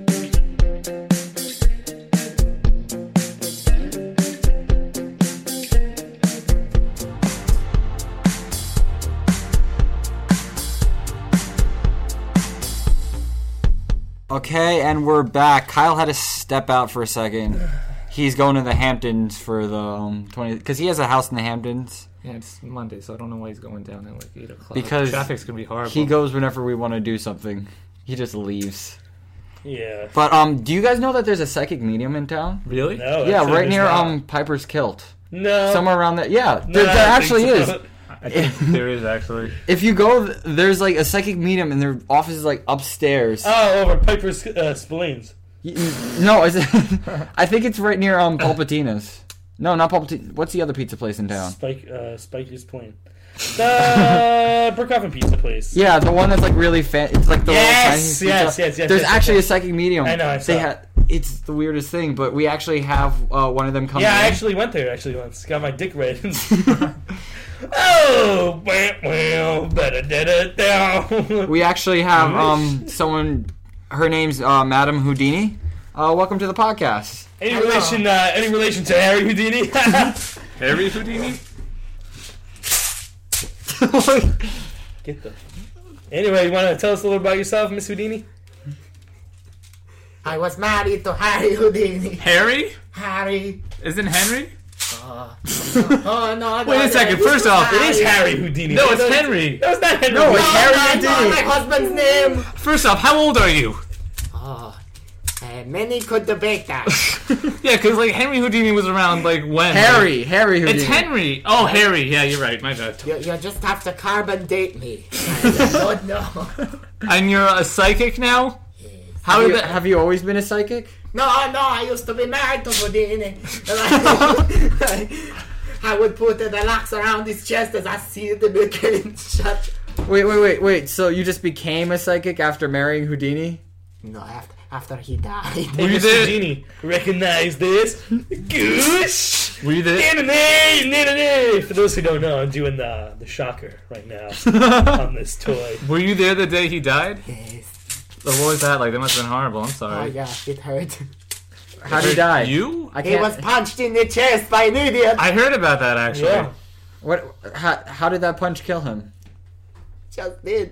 Speaker 3: Okay, and we're back. Kyle had to step out for a second. He's going to the Hamptons for the 20 because he has a house in the Hamptons.
Speaker 2: Yeah, it's Monday, so I don't know why he's going down at like 8 o'clock.
Speaker 3: Because
Speaker 2: traffic's gonna be horrible.
Speaker 3: He goes whenever we want to do something. He just leaves.
Speaker 5: Yeah.
Speaker 3: But do you guys know that there's a psychic medium in town?
Speaker 2: Really?
Speaker 5: No.
Speaker 3: Yeah,
Speaker 5: actually,
Speaker 3: right
Speaker 5: there's
Speaker 3: near
Speaker 5: not.
Speaker 3: Piper's Kilt.
Speaker 5: No.
Speaker 3: Somewhere around there. Yeah,
Speaker 5: No,
Speaker 3: there
Speaker 5: I don't
Speaker 3: actually
Speaker 5: think
Speaker 3: is.
Speaker 5: so.
Speaker 2: I think there is actually.
Speaker 3: If you go, there's like a psychic medium, and their office is like upstairs.
Speaker 5: Oh, over Piper's Spillane's.
Speaker 3: No, I think it's right near Palpatina's. No, not Palpatine. What's the other pizza place in town?
Speaker 5: Spike's plane. The Brookhaven Pizza place.
Speaker 3: Yeah, the one that's like really It's like the
Speaker 5: Yes,
Speaker 3: little tiny
Speaker 5: yes,
Speaker 3: pizza.
Speaker 5: yes, yes,
Speaker 3: There's
Speaker 5: yes,
Speaker 3: actually
Speaker 5: yes.
Speaker 3: a psychic medium.
Speaker 5: I know, I saw it.
Speaker 3: It's the weirdest thing, but we actually have one of them come.
Speaker 5: Yeah,
Speaker 3: in.
Speaker 5: I actually went there once. Got my dick read. Oh, well, da-da-da-da-da.
Speaker 3: We actually have someone. Her name's Madame Houdini. Welcome to the podcast.
Speaker 5: Any relation to Harry Houdini?
Speaker 2: Harry Houdini?
Speaker 5: Get the. Anyway, you want to tell us a little about yourself, Miss Houdini?
Speaker 4: I was married to Harry Houdini.
Speaker 2: Harry?
Speaker 4: Harry.
Speaker 2: Isn't Henry?
Speaker 4: Oh no!
Speaker 2: Wait a second. First off,
Speaker 5: It is Harry Houdini.
Speaker 2: No, it's Henry.
Speaker 5: No, it's not Henry.
Speaker 3: No, it's Harry
Speaker 4: I know
Speaker 3: Houdini.
Speaker 4: my husband's name.
Speaker 2: First off, how old are you?
Speaker 4: Many could debate that.
Speaker 2: Yeah, because like Henry Houdini was around like when?
Speaker 3: Harry Houdini.
Speaker 2: It's Henry. Oh, Harry. Yeah, you're right. My bad.
Speaker 4: You just have to carbon date me. I don't know.
Speaker 2: And you're a psychic now? How
Speaker 3: Have
Speaker 2: did
Speaker 3: you,
Speaker 2: that?
Speaker 3: have you always been a psychic?
Speaker 4: No, I used to be married to Houdini. I would put the locks around his chest as I see the became shut.
Speaker 3: Wait. So you just became a psychic after marrying Houdini?
Speaker 4: No, after he died.
Speaker 5: Hey,
Speaker 2: Were you
Speaker 5: Mr.
Speaker 2: there?
Speaker 5: Houdini, recognize this? Goosh!
Speaker 2: Were you there?
Speaker 5: Na-na-na-na-na-na. For those who don't know, I'm doing the shocker right now on this toy.
Speaker 2: Were you there the day he died?
Speaker 4: Yes.
Speaker 2: Oh, what was that like? That must have been horrible. I'm
Speaker 4: Oh
Speaker 2: sorry.
Speaker 4: yeah, it hurt.
Speaker 3: How did he die?
Speaker 2: You?
Speaker 3: I
Speaker 4: He
Speaker 3: can't.
Speaker 4: was punched in the chest by an idiot.
Speaker 2: I heard about that actually.
Speaker 5: Yeah.
Speaker 3: What? How did that punch kill him?
Speaker 4: Just did.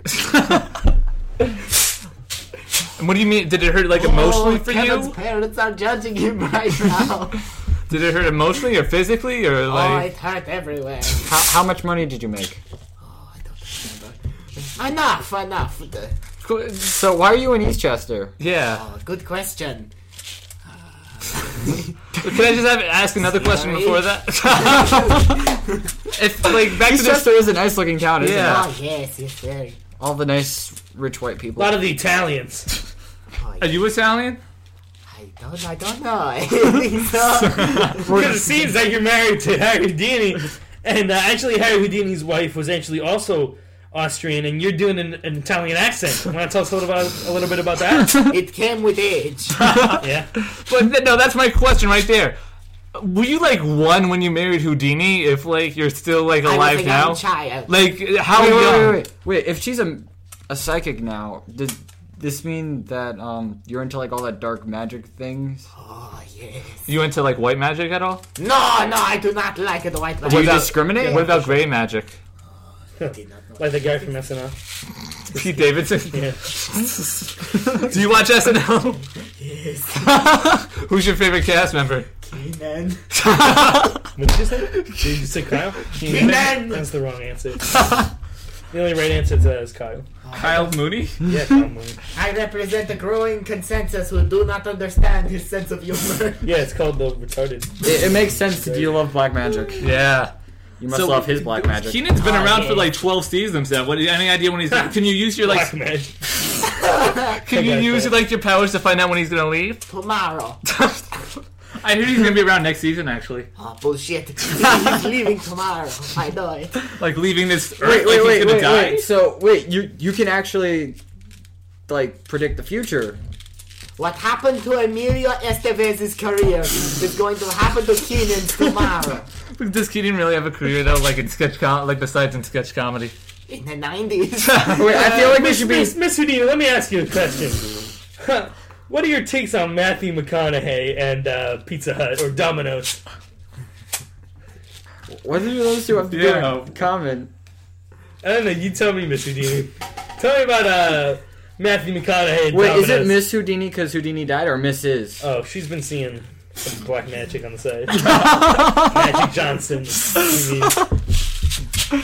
Speaker 2: What do you mean? Did it hurt like emotionally for
Speaker 4: Kevin's
Speaker 2: you?
Speaker 4: parents are judging him right now.
Speaker 2: Did it hurt emotionally or physically or
Speaker 4: Oh,
Speaker 2: like?
Speaker 4: it hurt everywhere.
Speaker 3: How much money did you make?
Speaker 4: Oh, I don't remember. Enough.
Speaker 3: So why are you in Eastchester?
Speaker 2: Yeah.
Speaker 4: Oh, good question.
Speaker 2: Can I just ask another question before that? If like back to this.
Speaker 3: Eastchester is a nice looking town, isn't
Speaker 2: Yeah.
Speaker 3: it?
Speaker 4: Oh, yes, very.
Speaker 3: All the nice rich white
Speaker 5: A
Speaker 3: people.
Speaker 5: lot of the Italians.
Speaker 4: Oh,
Speaker 2: Are you Italian?
Speaker 4: I don't know. I think so.
Speaker 5: Because it seems that you're married to Harry Houdini, and actually Harry Houdini's wife was actually also Austrian, and you're doing an Italian accent. Want to tell us a little bit about that?
Speaker 4: It came with age.
Speaker 5: Yeah.
Speaker 2: But no, that's my question right there. Were you like one when you married Houdini? If like you're still like
Speaker 4: I was
Speaker 2: alive
Speaker 4: a
Speaker 2: now,
Speaker 4: young child.
Speaker 2: like how young?
Speaker 3: Wait. If she's a psychic now, does this mean that you're into like all that dark magic things?
Speaker 4: Oh, yes.
Speaker 2: You into like white magic at all?
Speaker 4: No, I do not like the white man.
Speaker 3: Do you
Speaker 2: about-
Speaker 3: discriminate?
Speaker 2: What about gray magic?
Speaker 4: I did not know.
Speaker 5: Like the guy from SNL.
Speaker 2: Pete Davidson.
Speaker 5: Yeah.
Speaker 2: Do you watch SNL?
Speaker 4: Yes.
Speaker 2: Who's your favorite cast member?
Speaker 4: Kenan.
Speaker 5: What did you say? Did you say Kyle?
Speaker 4: Kenan.
Speaker 5: That's the wrong answer. The only right answer to that is Kyle.
Speaker 2: Kyle Mooney.
Speaker 5: Yeah, Kyle Mooney.
Speaker 4: I represent the growing consensus who do not understand his sense of humor.
Speaker 5: Yeah, it's called the retarded.
Speaker 3: It makes sense that you love black magic.
Speaker 2: Yeah.
Speaker 3: You must love his black magic.
Speaker 2: Keenan's been around
Speaker 4: yeah.
Speaker 2: for like 12 seasons now. What? Any idea when he's? Can you use your
Speaker 5: Black
Speaker 2: like?
Speaker 5: magic.
Speaker 2: Can you use like your powers to find out when he's gonna leave?
Speaker 4: Tomorrow.
Speaker 2: I heard he's gonna be around next season actually.
Speaker 4: Oh, bullshit. He's leaving tomorrow. I know it.
Speaker 2: Like leaving this earth. Like he's gonna die.
Speaker 3: wait. So wait, you can actually like predict the future.
Speaker 4: What happened to Emilio Estevez's career is going to happen to Keenan tomorrow.
Speaker 2: Does Keenan really have a career though? Like in besides in sketch comedy?
Speaker 4: In the 90s.
Speaker 3: Wait, I feel like we should be.
Speaker 5: Miss Houdini, let me ask you a question. What are your takes on Matthew McConaughey and Pizza Hut or Domino's?
Speaker 3: What do those two have to do in common?
Speaker 5: I don't know. You tell me, Miss Houdini. Tell me about Matthew McConaughey and
Speaker 3: Wait,
Speaker 5: Domino's.
Speaker 3: is it Miss Houdini because Houdini died, or Mrs.?
Speaker 5: Oh, she's been seeing some black magic on the side. Magic Johnson. You mean.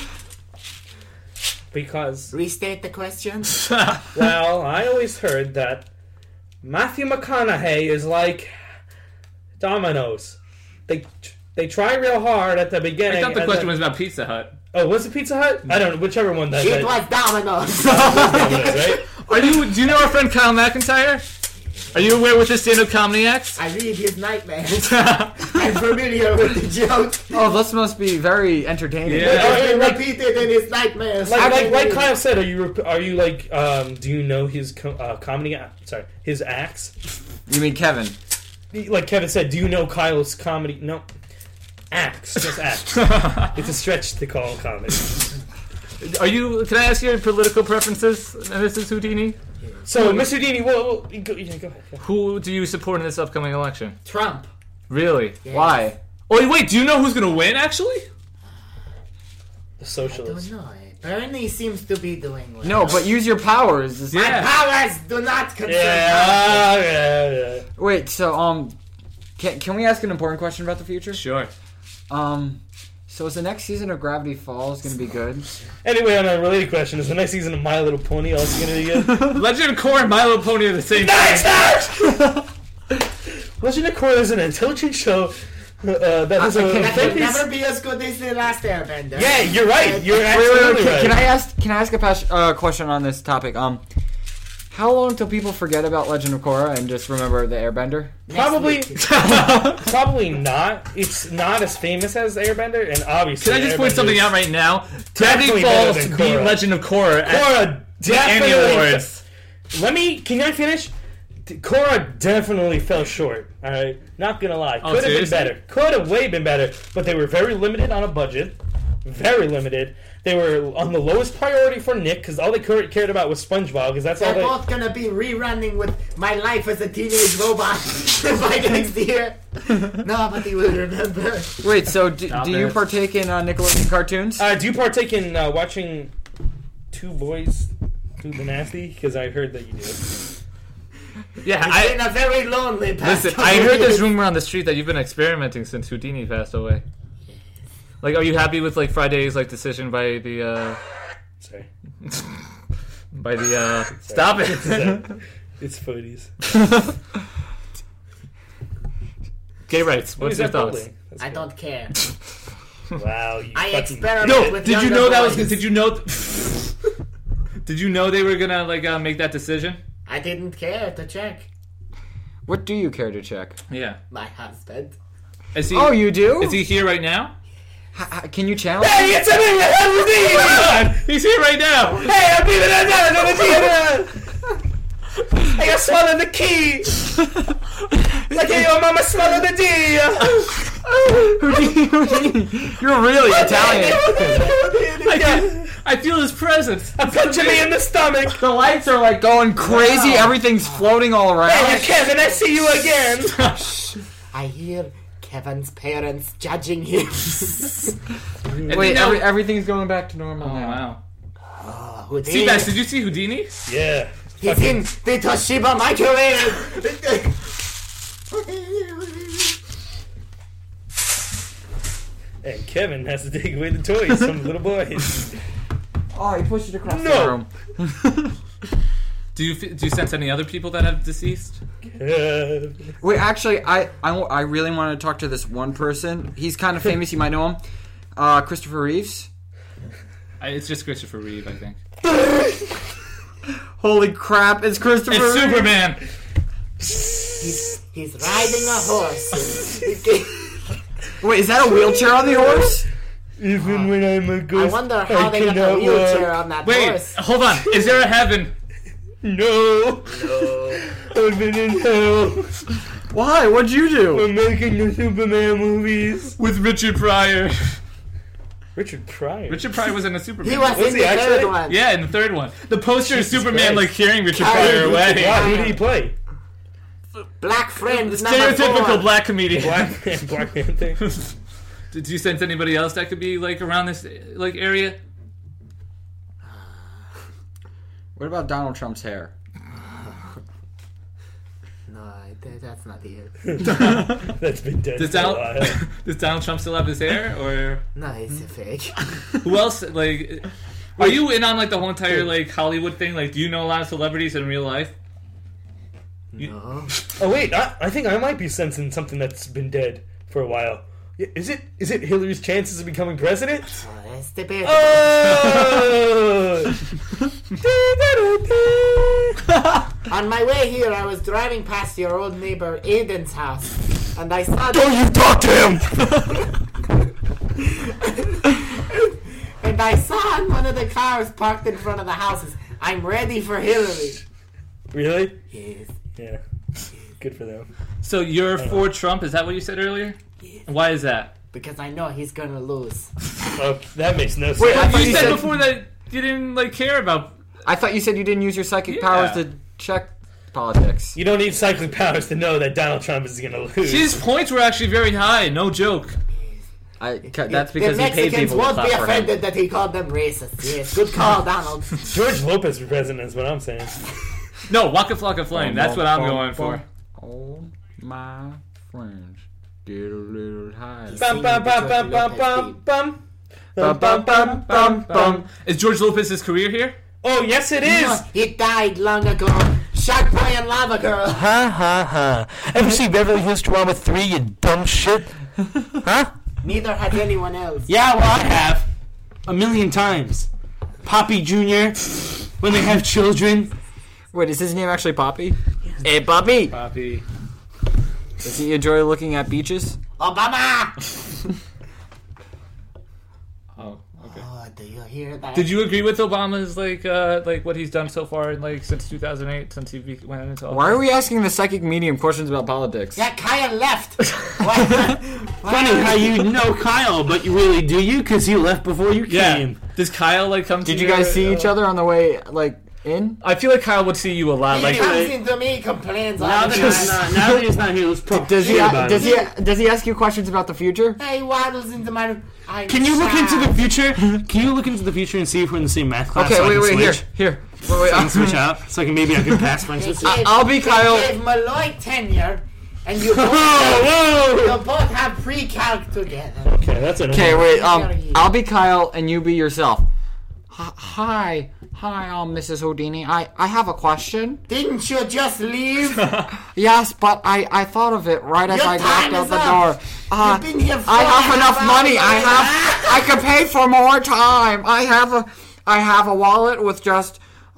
Speaker 5: Because,
Speaker 4: Restate the question.
Speaker 5: well, I always heard that Matthew McConaughey is like Domino's. They try real hard at the beginning.
Speaker 2: I thought the
Speaker 5: and
Speaker 2: question
Speaker 5: then-
Speaker 2: was about Pizza Hut.
Speaker 5: Oh, was it Pizza Hut? I don't know. Whichever one that
Speaker 4: It was Domino's.
Speaker 5: Domino's, right?
Speaker 2: Do you know our friend Kyle McIntyre? Are you aware with his stand-up comedy acts?
Speaker 4: I read his nightmares. I'm familiar with the joke.
Speaker 3: Oh, this must be very entertaining.
Speaker 2: Yeah.
Speaker 4: It's been repeated in his nightmares.
Speaker 5: Like Kyle said, are you like do you know his comedy? Sorry, his acts.
Speaker 3: You mean Kevin?
Speaker 5: Like Kevin said, do you know Kyle's comedy? No, acts, just acts. It's a stretch to call comedy.
Speaker 2: Are you? Can I ask your political preferences, Mrs. Houdini?
Speaker 5: So, Mr. Houdini, go ahead. Go.
Speaker 2: Who do you support in this upcoming election?
Speaker 4: Trump.
Speaker 2: Really?
Speaker 4: Yes.
Speaker 3: Why?
Speaker 2: Oh wait, do you know who's gonna win? Actually?
Speaker 5: The
Speaker 4: I
Speaker 5: socialist.
Speaker 4: don't know. Bernie seems to be doing well.
Speaker 3: No, but use your powers.
Speaker 4: My
Speaker 2: Yeah.
Speaker 4: powers do not concern
Speaker 5: Yeah.
Speaker 3: Wait, so can we ask an important question about the future?
Speaker 2: Sure.
Speaker 3: So is the next season of Gravity Falls going to be good?
Speaker 5: Anyway, on a related question, is the next season of My Little Pony also going to be good?
Speaker 2: Legend of Korra and My Little Pony are the same thing.
Speaker 5: Legend of Korra is an intelligent show that has a
Speaker 4: That will
Speaker 5: very-
Speaker 4: never be as good as the last Airbender.
Speaker 5: Yeah, you're right. You're
Speaker 3: Wait,
Speaker 5: absolutely right.
Speaker 3: Can I ask a question on this topic? How long until people forget about Legend of Korra and just remember the Airbender?
Speaker 5: Probably, probably not. It's not as famous as Airbender, and obviously.
Speaker 2: Can I just point something out right now? Gravity
Speaker 5: Definitely better
Speaker 2: Falls
Speaker 5: than
Speaker 2: beat
Speaker 5: Korra.
Speaker 2: Legend of Korra at
Speaker 5: Korra
Speaker 2: the Annie
Speaker 5: definitely.
Speaker 2: Awards.
Speaker 5: Can I finish? Korra definitely fell short. All right, not gonna lie.
Speaker 2: Oh,
Speaker 5: Could have been
Speaker 2: seriously?
Speaker 5: better. Could have way been better, but they were very limited on a budget. Very limited. They were on the lowest priority for Nick because all they cared about was SpongeBob because that's all
Speaker 4: They're
Speaker 5: they.
Speaker 4: both gonna be rerunning with My Life as a Teenage Robot by next year. Nobody will remember.
Speaker 3: Wait, so do
Speaker 2: Stop
Speaker 3: you
Speaker 2: it.
Speaker 3: partake in Nickelodeon cartoons?
Speaker 5: Do you partake in watching Two Boys Do the Nasty? Because I heard that you do.
Speaker 2: Yeah,
Speaker 4: It's been a very lonely past
Speaker 2: listen.
Speaker 4: couple
Speaker 2: I heard
Speaker 4: years.
Speaker 2: this rumor on the street that you've been experimenting since Houdini passed away. Like, are you happy with like Friday's like decision by the
Speaker 5: Sorry.
Speaker 2: Stop it.
Speaker 5: It's foodies.
Speaker 2: Gay rights. What's
Speaker 5: Who's
Speaker 2: your
Speaker 5: that
Speaker 2: thoughts?
Speaker 5: bullying? That's
Speaker 4: I
Speaker 5: cool.
Speaker 4: don't care.
Speaker 5: Wow. You
Speaker 4: I
Speaker 5: fucking-
Speaker 4: experiment
Speaker 2: No,
Speaker 4: with
Speaker 2: did you
Speaker 4: younger
Speaker 2: know that was?
Speaker 4: boys.
Speaker 2: Did you know? Did you know they were gonna like make that decision?
Speaker 4: I didn't care to check.
Speaker 3: What do you care to check?
Speaker 2: Yeah.
Speaker 4: My husband.
Speaker 2: Is he?
Speaker 3: Oh, you do?
Speaker 2: Is he here right now?
Speaker 3: Can you challenge?
Speaker 5: Hey, it's me!
Speaker 2: He's here right now.
Speaker 5: Hey, I'm leaving it. I got swallowed the key. Like, hey, your mama swallowed the D.
Speaker 3: You're really Italian.
Speaker 2: I feel his presence.
Speaker 5: I'm punching me in the stomach.
Speaker 3: The lights are like going crazy. Everything's floating all around.
Speaker 5: Hey, Kevin, I see you again.
Speaker 4: I hear Kevin's parents judging him.
Speaker 3: Wait,
Speaker 2: now-
Speaker 3: everything's going back to normal
Speaker 2: Oh
Speaker 3: now.
Speaker 2: wow.
Speaker 4: Houdini.
Speaker 2: Seabass, did you see Houdini?
Speaker 5: Yeah.
Speaker 4: He's in the Toshiba microwave.
Speaker 5: And Kevin has to take away the toys from the little boys.
Speaker 3: Oh, he pushed it across
Speaker 5: No.
Speaker 3: the room.
Speaker 2: Do you sense any other people that have deceased?
Speaker 3: Wait, actually, I really want to talk to this one person. He's kind of famous. You might know him. Christopher Reeves.
Speaker 2: It's just Christopher Reeve, I think.
Speaker 3: Holy crap! It's Christopher.
Speaker 2: It's
Speaker 3: Reeve.
Speaker 2: Superman.
Speaker 4: He's riding a horse.
Speaker 3: Wait, is that a wheelchair on the horse?
Speaker 5: Even when I'm a
Speaker 4: I
Speaker 5: ghost,
Speaker 4: wonder how they got the
Speaker 5: cannot
Speaker 4: wheelchair
Speaker 5: walk.
Speaker 4: on that
Speaker 2: Wait,
Speaker 4: horse.
Speaker 2: hold on. Is there a heaven?
Speaker 5: No. I've been in hell.
Speaker 3: Why? What'd you do?
Speaker 5: We're making the Superman movies.
Speaker 2: With Richard Pryor.
Speaker 5: Richard Pryor.
Speaker 2: Richard Pryor was in the Superman.
Speaker 4: He was
Speaker 5: Was
Speaker 4: in
Speaker 5: he
Speaker 4: the
Speaker 5: actually?
Speaker 4: third one.
Speaker 2: Yeah, in the third one. The poster is
Speaker 5: Jesus
Speaker 2: Superman
Speaker 5: Christ.
Speaker 2: carrying Richard
Speaker 4: Carrying
Speaker 2: Pryor
Speaker 4: Richard
Speaker 2: away.
Speaker 4: Pryor.
Speaker 5: Wow, who did he play?
Speaker 4: Black Friend number
Speaker 2: Stereotypical
Speaker 4: 4.
Speaker 2: black comedian.
Speaker 5: Black Panther.
Speaker 2: Did you sense anybody else that could be around this area?
Speaker 3: What about Donald Trump's hair?
Speaker 4: No, that's not it.
Speaker 5: That's been dead
Speaker 2: Does
Speaker 5: for a
Speaker 2: Donald,
Speaker 5: while.
Speaker 2: does Donald Trump still have his hair, or
Speaker 4: No, it's a fake.
Speaker 2: who else? Are you in on the whole entire Hollywood thing? Do you know a lot of celebrities in real life?
Speaker 4: No.
Speaker 5: Oh wait, I think I might be sensing something that's been dead for a while. Is it Hillary's chances of becoming president?
Speaker 4: Oh, that's debatable.
Speaker 5: Oh!
Speaker 4: On my way here, I was driving past your old neighbor Aiden's house, and I saw
Speaker 5: Don't you talk to him!
Speaker 4: and I saw in one of the cars parked in front of the houses. I'm ready for Hillary.
Speaker 5: Really?
Speaker 4: Yes.
Speaker 5: Yeah. Good for them.
Speaker 2: So you're for Trump? Is that what you said earlier?
Speaker 4: Yes.
Speaker 2: Why is that?
Speaker 4: Because I know he's gonna lose.
Speaker 5: Oh, that makes no sense.
Speaker 3: Wait, I thought
Speaker 2: You
Speaker 3: you
Speaker 2: said
Speaker 3: said
Speaker 2: before that you didn't care about.
Speaker 3: I thought you said you didn't use your psychic
Speaker 2: Yeah.
Speaker 3: powers to check politics.
Speaker 5: You don't need psychic powers to know that Donald Trump is going to lose.
Speaker 2: His points were actually very high. No joke.
Speaker 3: That's because
Speaker 4: the
Speaker 3: he paid
Speaker 4: Mexicans
Speaker 3: people to
Speaker 4: won't
Speaker 3: clap
Speaker 4: be
Speaker 3: for him.
Speaker 4: offended that he called them racist. Yes, good call, Donald.
Speaker 5: George Lopez for president is what I'm saying.
Speaker 2: No, Waka Flocka Flame. That's what I'm going for.
Speaker 3: All my friends get a little high.
Speaker 5: Bum, bum, bum, bum, bum, bum, bum.
Speaker 3: Bum, bum, bum, bum, bum.
Speaker 2: Is George Lopez's career here?
Speaker 5: Oh, yes it is!
Speaker 4: No, he died long ago. Shot by a lava girl.
Speaker 5: Ha ha ha. Ever see Beverly Hills Drama 3, you dumb shit? Huh?
Speaker 4: Neither has anyone else.
Speaker 5: Yeah, well, I have. 1,000,000 times. Poppy Jr., when they have children.
Speaker 3: Wait, is his name actually Poppy? Hey, Poppy!
Speaker 2: Poppy.
Speaker 3: Does he enjoy looking at beaches?
Speaker 4: Obama!
Speaker 2: Oh, okay.
Speaker 4: Oh, do you hear that?
Speaker 2: Did you agree with Obama's what he's done so far in since 2008, since he went into office?
Speaker 3: Why are we asking the psychic medium questions about politics?
Speaker 4: Yeah, Kyle left. Why-
Speaker 5: Funny how you know Kyle, but you really do you? Because he left before you
Speaker 2: Yeah.
Speaker 5: came.
Speaker 2: Does Kyle come to
Speaker 3: Did you guys see each other on the way, in?
Speaker 2: I feel like Kyle would see you a lot.
Speaker 4: He comes into me, complains all
Speaker 5: Now
Speaker 4: the
Speaker 5: that he's
Speaker 4: time.
Speaker 5: not here, let's talk
Speaker 3: Does
Speaker 5: shit about him.
Speaker 3: does he ask you questions about the future?
Speaker 4: He waddles into my room. I'm
Speaker 5: Can you look
Speaker 4: sad.
Speaker 5: into the future? Can you look into the future and see if we're in the same math class?
Speaker 3: Okay,
Speaker 5: so I
Speaker 3: wait,
Speaker 5: can
Speaker 3: here.
Speaker 5: switch?
Speaker 3: Wait,
Speaker 5: I can switch out, so maybe I can pass, for
Speaker 4: They
Speaker 5: instance.
Speaker 4: gave-
Speaker 3: I'll be Kyle.
Speaker 4: They gave Malloy tenure, and you both,
Speaker 5: Whoa!
Speaker 4: you both have pre-calc together.
Speaker 5: Okay, that's enough.
Speaker 3: Okay, wait,
Speaker 4: Here.
Speaker 3: I'll be Kyle and you be yourself. Hi, Mrs. Houdini. I have a question.
Speaker 4: Didn't you just leave?
Speaker 3: Yes, but I thought of it right as
Speaker 4: Your
Speaker 3: I
Speaker 4: time
Speaker 3: walked out
Speaker 4: is
Speaker 3: the
Speaker 4: up.
Speaker 3: door.
Speaker 4: You've been here
Speaker 3: I have
Speaker 4: 4.5
Speaker 3: enough money.
Speaker 4: hours.
Speaker 3: I could pay for more time. I have a wallet with just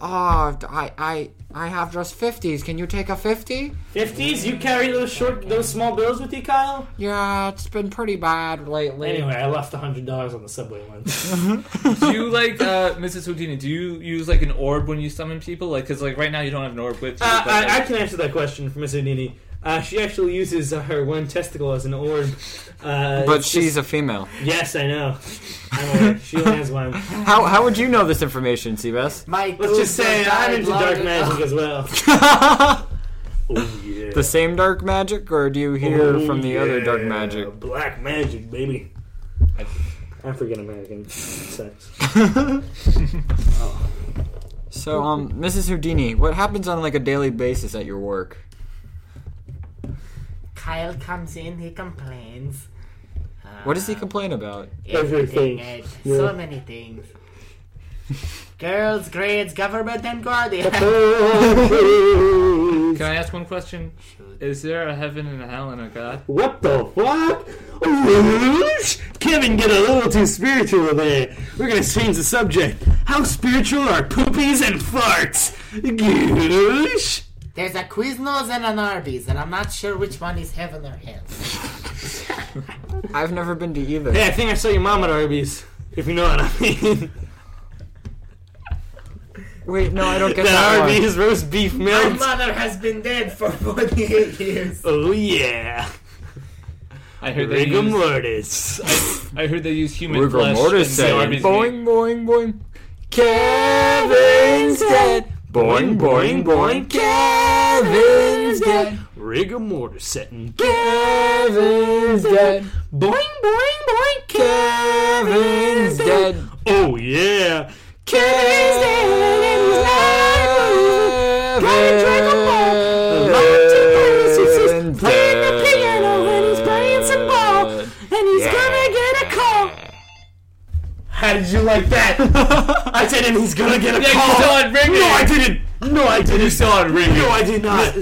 Speaker 3: I have just 50s. Can you take a 50?
Speaker 5: 50s? You carry those small bills with you, Kyle?
Speaker 3: Yeah, it's been pretty bad lately.
Speaker 5: Anyway, I left $100 on the subway once.
Speaker 2: Do you Mrs. Houdini? Do you use an orb when you summon people? Because right now you don't have an orb with you. but,
Speaker 5: I can answer that question for Miss Houdini. She actually uses her one testicle as an orb.
Speaker 3: But she's a female.
Speaker 5: Yes, I know. I'm aware. She only has one.
Speaker 3: How would you know this information, Seabass?
Speaker 4: My
Speaker 5: Let's just say
Speaker 4: sister
Speaker 5: I'm
Speaker 4: died
Speaker 5: into
Speaker 4: long
Speaker 5: dark
Speaker 4: ago.
Speaker 5: magic as well. Oh, yeah.
Speaker 3: The same dark magic, or do you hear from the other dark
Speaker 5: yeah.
Speaker 3: magic?
Speaker 5: Black magic, baby. African American sex.
Speaker 3: So, Mrs. Houdini, what happens on a daily basis at your work?
Speaker 4: Kyle comes in, he complains.
Speaker 3: What does he complain about?
Speaker 4: Everything.
Speaker 5: Everything.
Speaker 4: So
Speaker 5: Yeah.
Speaker 4: many things. Girls, grades, government, and guardian.
Speaker 2: Can I ask ask one question? Is there a heaven and a hell and a God?
Speaker 1: What the fuck? Kevin, get a little too spiritual there. We're gonna change the subject. How spiritual are poopies and farts? Goosh.
Speaker 4: There's a Quiznos and an Arby's, and I'm not sure which one is heaven or hell.
Speaker 3: I've never been to either.
Speaker 1: Hey, I think I saw your mom at Arby's. If you know what I mean.
Speaker 3: Wait, no, I don't get
Speaker 1: The
Speaker 3: that one.
Speaker 1: Arby's roast beef
Speaker 4: My
Speaker 1: melt.
Speaker 4: mother has been dead for 48 years.
Speaker 1: Oh yeah.
Speaker 2: I heard they
Speaker 1: Rigor
Speaker 2: use,
Speaker 1: mortis.
Speaker 2: I heard they use human
Speaker 3: Rigor
Speaker 2: flesh.
Speaker 3: mortis
Speaker 2: in the
Speaker 3: saying,
Speaker 2: Arby's
Speaker 3: boing,
Speaker 2: meat.
Speaker 3: boing, boing. Kevin's dead. Boing, boing, boing. Kevin's dead.
Speaker 1: Rigor mortis setting.
Speaker 3: Kevin's dead.
Speaker 1: Boing, boing, boing.
Speaker 3: Kevin's dead.
Speaker 1: Oh yeah.
Speaker 3: Kevin's dead. Kevin's
Speaker 1: Playing the piano and he's playing some ball, and he's gonna get a call. How did you like that? I said, and he's gonna get a
Speaker 2: Yeah,
Speaker 1: call.
Speaker 2: you saw it ringing.
Speaker 1: No, I didn't. No, I didn't.
Speaker 2: You saw it ringing.
Speaker 1: No, I did not.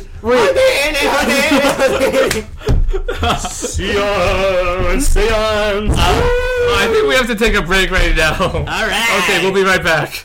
Speaker 1: Seance.
Speaker 2: I think we have to take a break right now.
Speaker 1: All right.
Speaker 2: Okay, we'll be right back.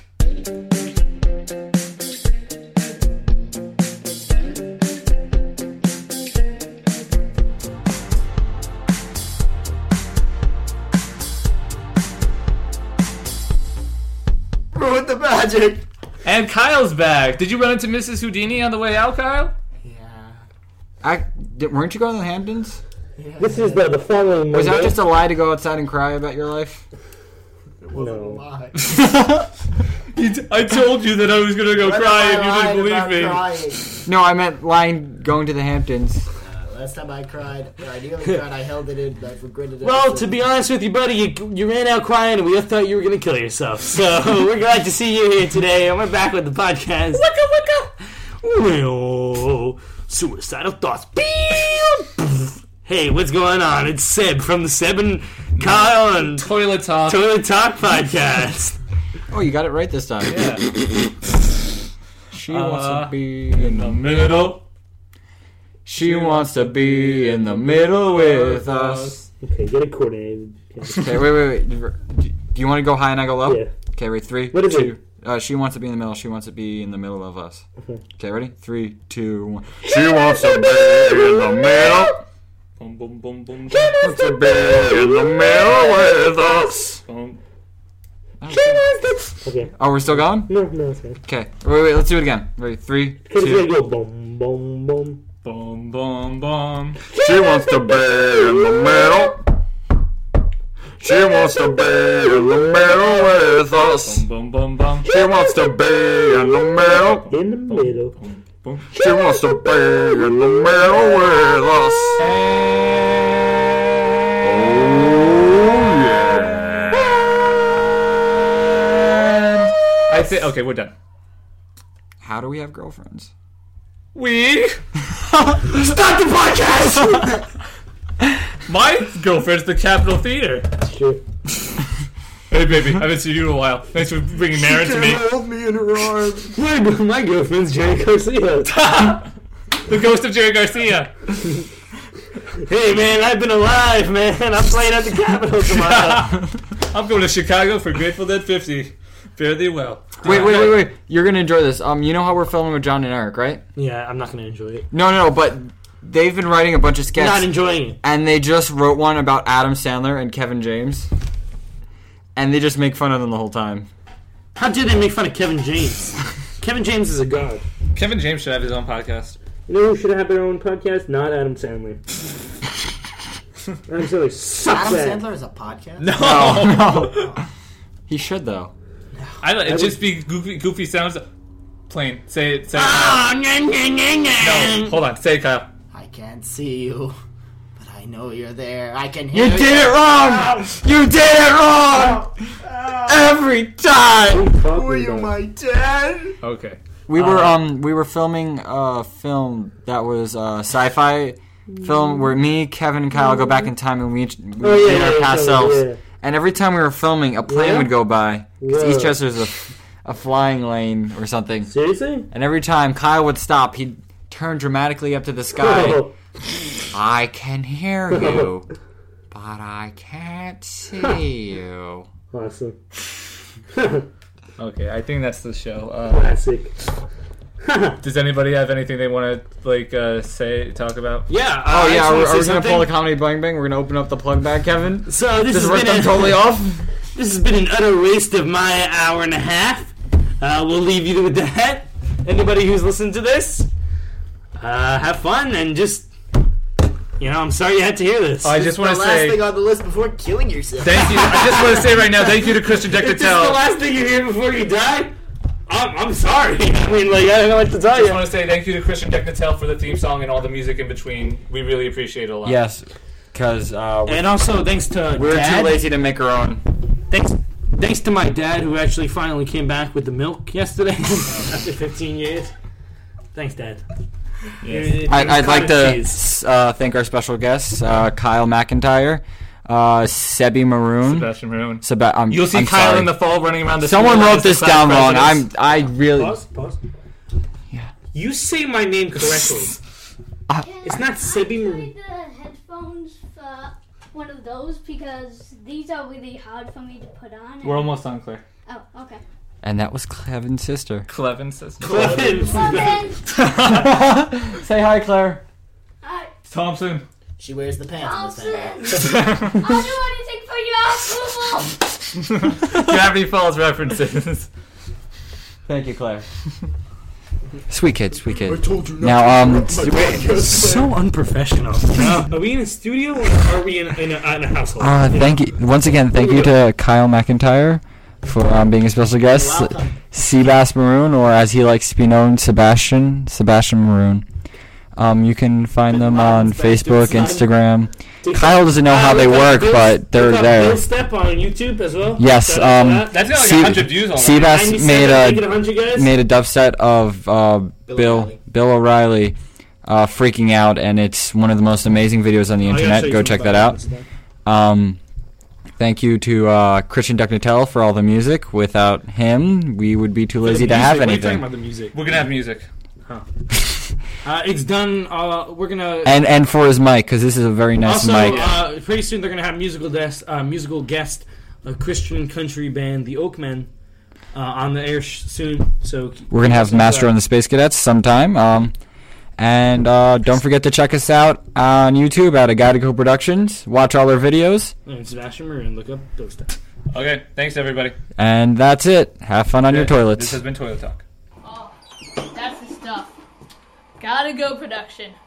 Speaker 4: Ruined the magic.
Speaker 2: And Kyle's back. Did you run into Mrs. Houdini on the way out, Kyle?
Speaker 4: Yeah.
Speaker 3: Weren't you going to the Hamptons?
Speaker 1: This is the following
Speaker 3: Was that
Speaker 1: Monday.
Speaker 3: just a lie to go outside and cry about your life?
Speaker 4: It wasn't
Speaker 1: No.
Speaker 4: a lie.
Speaker 2: I told you that I was gonna go cry and you didn't believe me.
Speaker 4: Crying.
Speaker 3: No, I meant lying going to the Hamptons.
Speaker 4: Last time I cried, or I nearly cried, I held it in, I've regretted it.
Speaker 1: Well, to be honest with you, buddy, you ran out crying, and we all thought you were going to kill yourself. So we're glad to see you here today, and we're back with the podcast. Well, suicidal thoughts. Hey, what's going on? It's Seb from the Seb and Kyle and
Speaker 2: Toilet talk.
Speaker 1: Toilet Talk podcast.
Speaker 3: Oh, you got it right this time.
Speaker 2: Yeah.
Speaker 3: She wants to be in the
Speaker 2: middle.
Speaker 3: She wants to be in the middle with us.
Speaker 1: Okay, get it coordinated.
Speaker 3: Okay, wait. Do you want to go high and I go low?
Speaker 1: Yeah.
Speaker 3: Okay, wait. 3,
Speaker 1: What is
Speaker 3: 2. She wants to be in the middle. She wants to be in the middle of us.
Speaker 1: Okay.
Speaker 3: Okay, ready? 3, 2, 1. She wants to be in the middle.
Speaker 2: Boom, boom, boom, boom.
Speaker 3: She wants to be in the middle with us.
Speaker 2: Boom.
Speaker 1: Okay.
Speaker 3: Oh, we're still going?
Speaker 1: No, it's okay.
Speaker 3: Okay. Wait. Let's do it again. Ready? 3,
Speaker 1: Because it's
Speaker 3: 2.
Speaker 1: going to go boom, boom, boom.
Speaker 2: Boom, boom, boom.
Speaker 3: She wants to be in the middle. She wants to be in the middle with us.
Speaker 2: Boom, boom, boom.
Speaker 3: She wants to be in the middle.
Speaker 1: In the middle.
Speaker 2: Boom.
Speaker 3: She wants to be in the middle with us. Oh, yeah.
Speaker 2: I think. Okay, we're done.
Speaker 3: How do we have girlfriends?
Speaker 2: We.
Speaker 1: Stop the podcast!
Speaker 2: My girlfriend's the Capitol Theater.
Speaker 1: Sure.
Speaker 2: Hey, baby, I haven't seen you in a while. Thanks for bringing Maren to me.
Speaker 3: Hold me in her arms.
Speaker 1: My girlfriend's Jerry Garcia.
Speaker 2: The ghost of Jerry Garcia.
Speaker 1: Hey, man, I've been alive, man. I'm playing at the Capitol tomorrow.
Speaker 2: I'm going to Chicago for Grateful Dead 50. Fare thee well.
Speaker 3: Wait. You're going to enjoy this. You know how we're filming with John and Eric, right?
Speaker 1: Yeah, I'm not going to enjoy it.
Speaker 3: No, but they've been writing a bunch of sketches.
Speaker 1: Not enjoying it.
Speaker 3: And they just wrote one about Adam Sandler and Kevin James. And they just make fun of them the whole time.
Speaker 1: How dare they make fun of Kevin James? Kevin James is a god.
Speaker 2: Kevin James should have his own podcast.
Speaker 1: You know who should have their own podcast? Not Adam Sandler. Adam Sandler sucks
Speaker 4: Adam
Speaker 1: at it.
Speaker 4: Sandler is a podcast?
Speaker 2: No.
Speaker 3: He should, though.
Speaker 2: It'd just be goofy sounds. Plain. Say it. Say it.
Speaker 1: Oh, nah, nah, nah, nah.
Speaker 2: No, hold on. Say it, Kyle.
Speaker 4: I can't see you, but I know you're there. I can hear
Speaker 3: You
Speaker 4: you.
Speaker 3: did it wrong! You did it wrong! Every time!
Speaker 1: Were you my
Speaker 4: dad?
Speaker 2: Okay.
Speaker 3: We were filming a film that was a sci-fi film where me, Kevin, and Kyle go back in time and we meet our past selves.
Speaker 1: Yeah.
Speaker 3: And every time we were filming, a plane would go by. 'Cause
Speaker 1: Whoa.
Speaker 3: East Chester's a flying lane or something.
Speaker 1: Seriously?
Speaker 3: And every time Kyle would stop, he'd turn dramatically up to the sky.
Speaker 1: Oh.
Speaker 3: I can hear you, but I can't see you.
Speaker 1: Awesome.
Speaker 2: Okay, I think that's the show.
Speaker 1: Classic.
Speaker 2: Does anybody have anything they want to talk about?
Speaker 1: Yeah.
Speaker 3: Oh yeah,
Speaker 1: I
Speaker 3: are we
Speaker 1: just wanna say
Speaker 3: gonna pull the
Speaker 1: something.
Speaker 3: comedy bang bang? We're gonna open up the plug bag, Kevin.
Speaker 1: So this
Speaker 3: Just
Speaker 1: has
Speaker 3: rip
Speaker 1: been
Speaker 3: them totally off.
Speaker 1: This has been an utter waste of my hour and a half. We'll leave you with that. Anybody who's listened to this, have fun and just, I'm sorry you had to hear this.
Speaker 2: I just want
Speaker 4: the
Speaker 2: to
Speaker 4: last
Speaker 2: say
Speaker 4: thing on the list before killing yourself.
Speaker 2: thank you. I just want to say right now, thank you to Christian
Speaker 1: If this is the
Speaker 2: Decatel.
Speaker 1: last thing you hear before you die, I'm sorry. I mean, I don't know what to tell
Speaker 2: I just
Speaker 1: you.
Speaker 2: want to say thank you to Christian Decatel for the theme song and all the music in between. We really appreciate it a lot.
Speaker 3: Yes, because
Speaker 1: And also thanks to
Speaker 3: we're
Speaker 1: Dad.
Speaker 3: too lazy to make our own.
Speaker 1: Thanks to my dad, who actually finally came back with the milk yesterday after 15 years. Thanks, Dad.
Speaker 3: I'd like to thank our special guests, Kyle McIntyre, Sebi Maroon.
Speaker 2: Sebastian Maroon.
Speaker 3: You'll
Speaker 2: See Kyle in the fall running around the
Speaker 3: Someone
Speaker 2: school
Speaker 3: wrote
Speaker 2: as the
Speaker 3: this
Speaker 2: class
Speaker 3: down wrong.
Speaker 2: president.
Speaker 3: I really.
Speaker 1: Pause.
Speaker 3: Yeah.
Speaker 1: You say my name correctly. It's not Sebi
Speaker 8: I
Speaker 1: Maroon.
Speaker 8: need the headphones for one of those because these are really hard for me to put on.
Speaker 2: We're almost done, Claire.
Speaker 8: Oh, okay.
Speaker 3: And that was Kevin's sister.
Speaker 2: Clevin says.
Speaker 8: Clevin.
Speaker 3: Say hi, Claire.
Speaker 8: Hi,
Speaker 2: Thompson.
Speaker 4: She wears the pants in
Speaker 8: Thompson.
Speaker 4: this family.
Speaker 8: I'll do anything for your approval.
Speaker 2: Gravity Falls references.
Speaker 3: Thank you, Claire. Sweet kid.
Speaker 4: I told you
Speaker 3: Now,
Speaker 1: So unprofessional. Are we in a studio or are we in a household?
Speaker 3: thank you once again. Thank you to Kyle McIntyre for being a special guest.
Speaker 4: You're welcome.
Speaker 3: Seabass Maroon, or as he likes to be known, Sebastian Maroon. You can find them on Facebook, Instagram. Kyle doesn't know how they work, but they're there.
Speaker 1: Bill Step on YouTube as well.
Speaker 3: Yes,
Speaker 1: Shout out to that.
Speaker 2: That's got like
Speaker 3: See-
Speaker 2: 100 views already.
Speaker 3: Seabass
Speaker 1: 97,
Speaker 3: made
Speaker 1: make it
Speaker 3: a
Speaker 1: 100 guys.
Speaker 3: made a dubstep of Bill O'Reilly freaking out, and it's one of the most amazing videos on the
Speaker 1: Oh, I gotta show
Speaker 3: internet.
Speaker 1: you
Speaker 3: Go
Speaker 1: something
Speaker 3: check that
Speaker 1: about
Speaker 3: out.
Speaker 1: it.
Speaker 3: Thank you to Christian Decatel for all the music. Without him, we would be too
Speaker 1: For the
Speaker 3: lazy to have
Speaker 1: music, what are you talking
Speaker 3: anything.
Speaker 1: about the music?
Speaker 2: We're gonna have music.
Speaker 1: It's done. We're gonna.
Speaker 3: And for his mic, because this is a very nice
Speaker 1: Also,
Speaker 3: mic.
Speaker 1: pretty soon they're gonna have musical guest, a Christian country band, the Oakmen, on the air soon. So
Speaker 3: We're gonna have Master and the Space Cadets sometime. And don't forget to check us out on YouTube at A Guide to Go Productions. Watch all our videos.
Speaker 1: And Sebastian Maroon, look up those stuff.
Speaker 2: Okay, thanks everybody.
Speaker 3: And that's it. Have fun on your
Speaker 2: This
Speaker 3: toilets.
Speaker 2: has been Toilet Talk.
Speaker 9: Oh, that's the stuff. Gotta Go production.